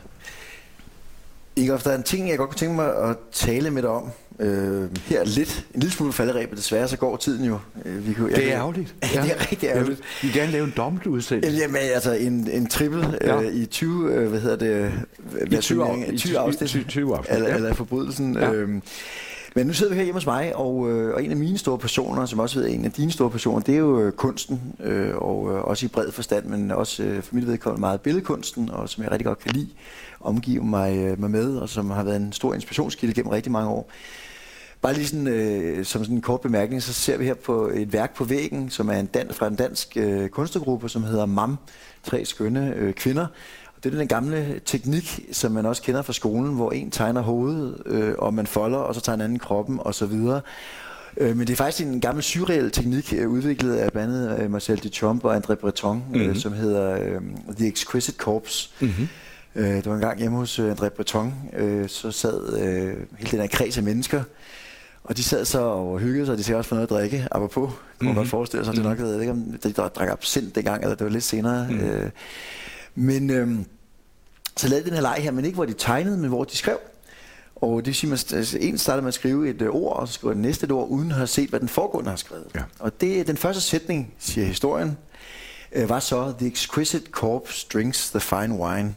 Ingolf, der er en ting, jeg godt kunne tænke mig at tale med dig om. Øh, her lidt, en lille smule falderæbet, desværre så går tiden jo. Øh, vi kunne, det er ærgerligt. Ja. Det er rigtig ærgerligt. Vi vil gerne lave en dobbelt udsendelse. Jamen altså en, en triple ja. øh, i tyve, øh, hvad hedder det? I tyve, tyve afsnit. tyve afsnit. Eller, eller forbrydelsen. Ja. Øh, men nu sidder vi her hjemme hos mig, og, øh, og en af mine store passioner, som også ved en af dine store passioner, det er jo øh, kunsten, øh, og øh, også i bred forstand, men også øh, for mit vedkommende meget billedkunsten, og som jeg rigtig godt kan lide, omgive mig, øh, mig med, og som har været en stor inspirationskilde gennem rigtig mange år. Bare lige sådan, øh, som sådan en kort bemærkning, så ser vi her på et værk på væggen, som er en dan- fra en dansk øh, kunstnergruppe, som hedder M A M, tre skønne øh, kvinder. Det er den gamle teknik, som man også kender fra skolen, hvor en tegner hovedet, øh, og man folder, og så tager en anden kroppen, og så videre. Øh, men det er faktisk en gammel surreal teknik, øh, udviklet af blandt andet øh, Marcel Duchamp og André Breton, mm-hmm. øh, som hedder øh, The Exquisite Corpse. Mm-hmm. Øh, det var en gang hjemme hos øh, André Breton, øh, så sad øh, hele den her kreds af mennesker, og de sad så og hyggede sig, og de sagde også for noget at drikke, apropos, kunne man mm-hmm. godt forestille sig, det nok, jeg ved ikke, om de drak absint dengang, eller det var lidt senere. Mm. Øh, men... Øh, så lavede den her leg her, men ikke hvor de tegnede, men hvor de skrev. Og det vil sige, at man, en starter med at skrive et ord, og så skriver den næste et ord, uden at have set, hvad den foregående har skrevet. Ja. Og det, den første sætning, siger historien, øh, var så, The exquisite corpse drinks the fine wine.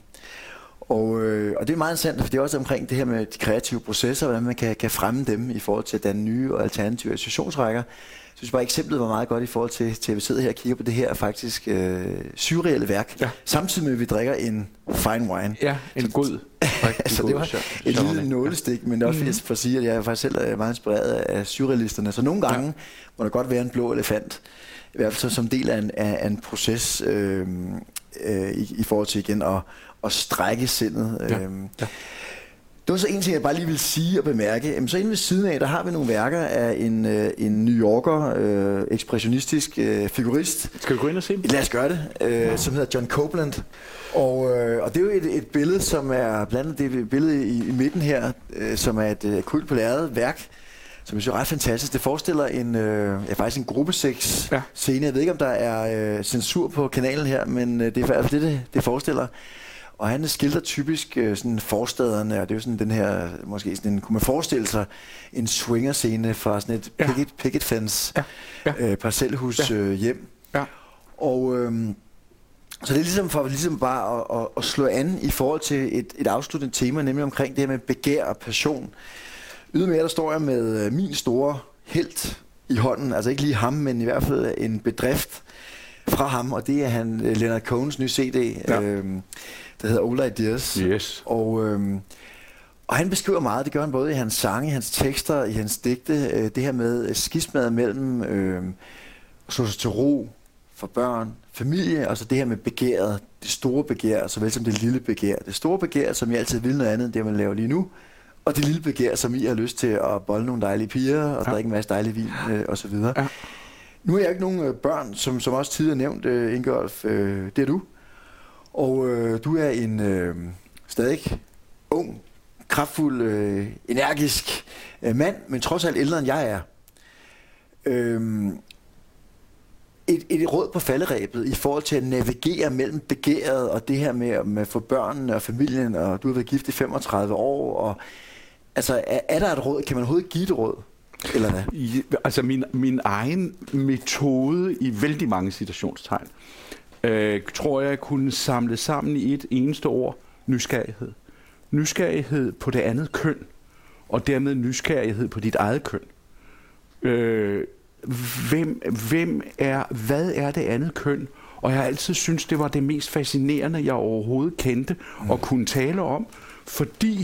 Og, øh, og det er meget interessant, for det er også omkring det her med de kreative processer, hvordan man kan, kan fremme dem i forhold til at danne nye og alternative associationsrækker. Jeg synes bare, eksemplet var meget godt i forhold til, til at vi sidder her og kigger på det her faktisk øh, surreelle værk, ja. Samtidig med, at vi drikker en fine wine. Ja, en så, god. Altså, det var et lille nålestik, men det er også mm-hmm. for at sige, at jeg er faktisk selv er meget inspireret af surrealisterne. Så nogle gange ja. må der godt være en blå elefant, i hvert fald som del af en, af en proces øh, øh, i, i forhold til igen at, at strække sindet. Ja. Øh. Ja. Det var så en ting, jeg bare lige vil sige og bemærke. Jamen, så inde ved siden af, der har vi nogle værker af en, øh, en New Yorker, øh, ekspressionistisk øh, figurist. Skal vi gå ind og se dem? Lad os gøre det. Øh, ja. Som hedder John Copeland. Og, øh, og det er jo et, et billede, som er blandt andet det billede i, i midten her, øh, som er et øh, kult på lærredet værk, som jeg synes er ret fantastisk. Det forestiller en, øh, ja, faktisk en gruppesex ja. scene. Jeg ved ikke, om der er øh, censur på kanalen her, men øh, det er i hvert fald det, det, det forestiller. Og han skildrer typisk øh, sådan forstaderne, og det er jo sådan den her, måske sådan en, kunne man forestille sig, en swingerscene fra sådan et ja. picket, picket fence, ja. Ja. Øh, parcelhus ja. øh, hjem. Ja. Og øh, så det er ligesom for ligesom bare at, at, at slå an i forhold til et, et afsluttende tema, nemlig omkring det her med begær og passion. Ydermere der står jeg med øh, min store helt i hånden, altså ikke lige ham, men i hvert fald en bedrift fra ham, og det er han øh, Leonard Cohens nye C D, ja. øh, der hedder Old Ideas. Yes. Og, øhm, og han beskriver meget, det gør han både i hans sange, i hans tekster, i hans digte, øh, det her med skismadet mellem øh, slå sig til ro for børn, familie, og så det her med begæret, det store begær, såvel som det lille begær. Det store begær, som I altid vil noget andet, end det man laver lige nu, og det lille begær, som I har lyst til at bolle nogle dejlige piger, og ja. drikke en masse dejlig vin, øh, og så videre. Ja. Nu er jeg ikke nogen øh, børn, som, som også tidligere nævnt, øh, Ingolf, øh, det er du. Og øh, du er en øh, stadig ung, kraftfuld, øh, energisk øh, mand, men trods alt ældre end jeg er. Øh, et, et råd på falderæbet i forhold til at navigere mellem begæret og det her med, med for børnene og familien, og du har været gift i femogtredive år. Og, altså, er, er der et råd? Kan man overhovedet give et råd? Eller hvad? I, altså min, min egen metode i vældig mange citationstegn, Øh, tror jeg kunne samle sammen i et eneste ord: nysgerrighed. Nysgerrighed på det andet køn, og dermed nysgerrighed på dit eget køn. Øh, hvem, hvem er, hvad er det andet køn? Og jeg har altid syntes, det var det mest fascinerende, jeg overhovedet kendte mm. og kunne tale om, fordi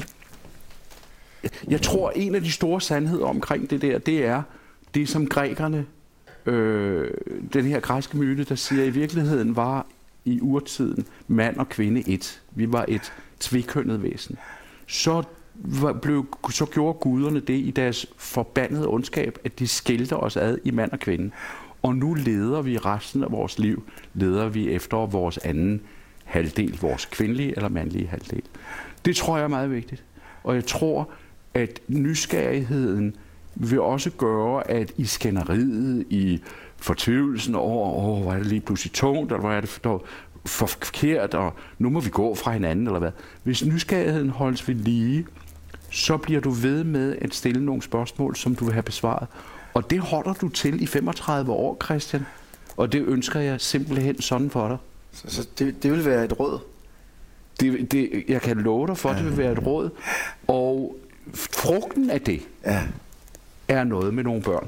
jeg tror, en af de store sandheder omkring det der, det er det, som grækerne, Øh, den her græske myte, der siger, at i virkeligheden var i urtiden mand og kvinde et. Vi var et tvikønnet væsen. Så, var, blev, så gjorde guderne det i deres forbandede ondskab, at de skilte os ad i mand og kvinde. Og nu leder vi resten af vores liv, leder vi efter vores anden halvdel, vores kvindelige eller mandlige halvdel. Det tror jeg er meget vigtigt. Og jeg tror, at nysgerrigheden vil også gøre, at i skænderiet, i fortvivlelsen over, åh, hvor er det lige pludselig tungt, eller hvor er det for, for forkert, og nu må vi gå fra hinanden, eller hvad. Hvis nysgerrigheden holdes ved lige, så bliver du ved med at stille nogle spørgsmål, som du vil have besvaret. Og det holder du til i femogtredive år, Christian. Og det ønsker jeg simpelthen sådan for dig. Så, så det, det vil være et råd? Det, det, jeg kan love dig for, at det vil være et råd. Og frugten af det, ja. er noget med nogle børn.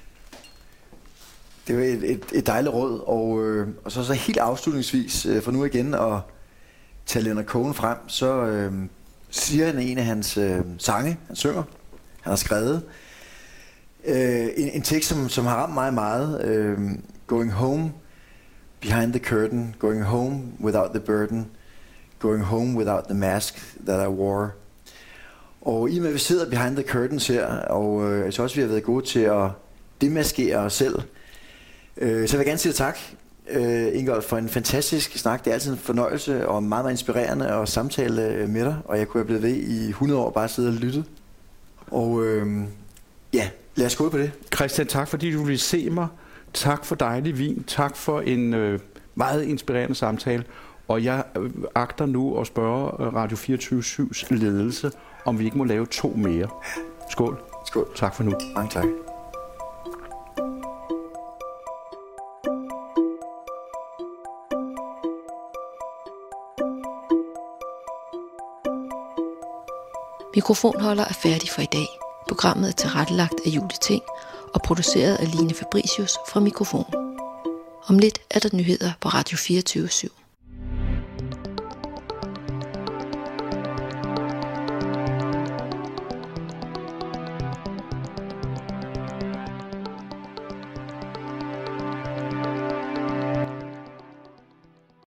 Det er et, et, et dejligt råd, og, øh, og så, så helt afslutningsvis, øh, for nu igen at tage Leonard Cohen frem, så øh, siger han en af hans øh, sange, han synger, han har skrevet, øh, en, en tekst, som, som har ramt mig meget, øh, Going home behind the curtain, going home without the burden, going home without the mask that I wore. Og i og med, at vi sidder behind the curtains her, og øh, jeg synes også, vi har været gode til at demaskere os selv, øh, så jeg vil gerne sige tak, øh, Ingolf, for en fantastisk snak. Det er altid en fornøjelse og meget, meget inspirerende at samtale med dig, og jeg kunne have blevet ved i hundrede år bare sidde og lytte. Og øh, ja, lad os gå på det. Christian, tak fordi du ville se mig. Tak for dejlig vin. Tak for en øh, meget inspirerende samtale. Og jeg øh, agter nu at spørge Radio fireogtyve syvs ledelse, om vi ikke må lave to mere. Skål. Skål. Tak for nu. Mange tak. Mikrofonholder er færdig for i dag. Programmet er tilrettelagt af Julie Ting og produceret af Line Fabricius fra Mikrofon. Om lidt er der nyheder på Radio fireogtyve syv.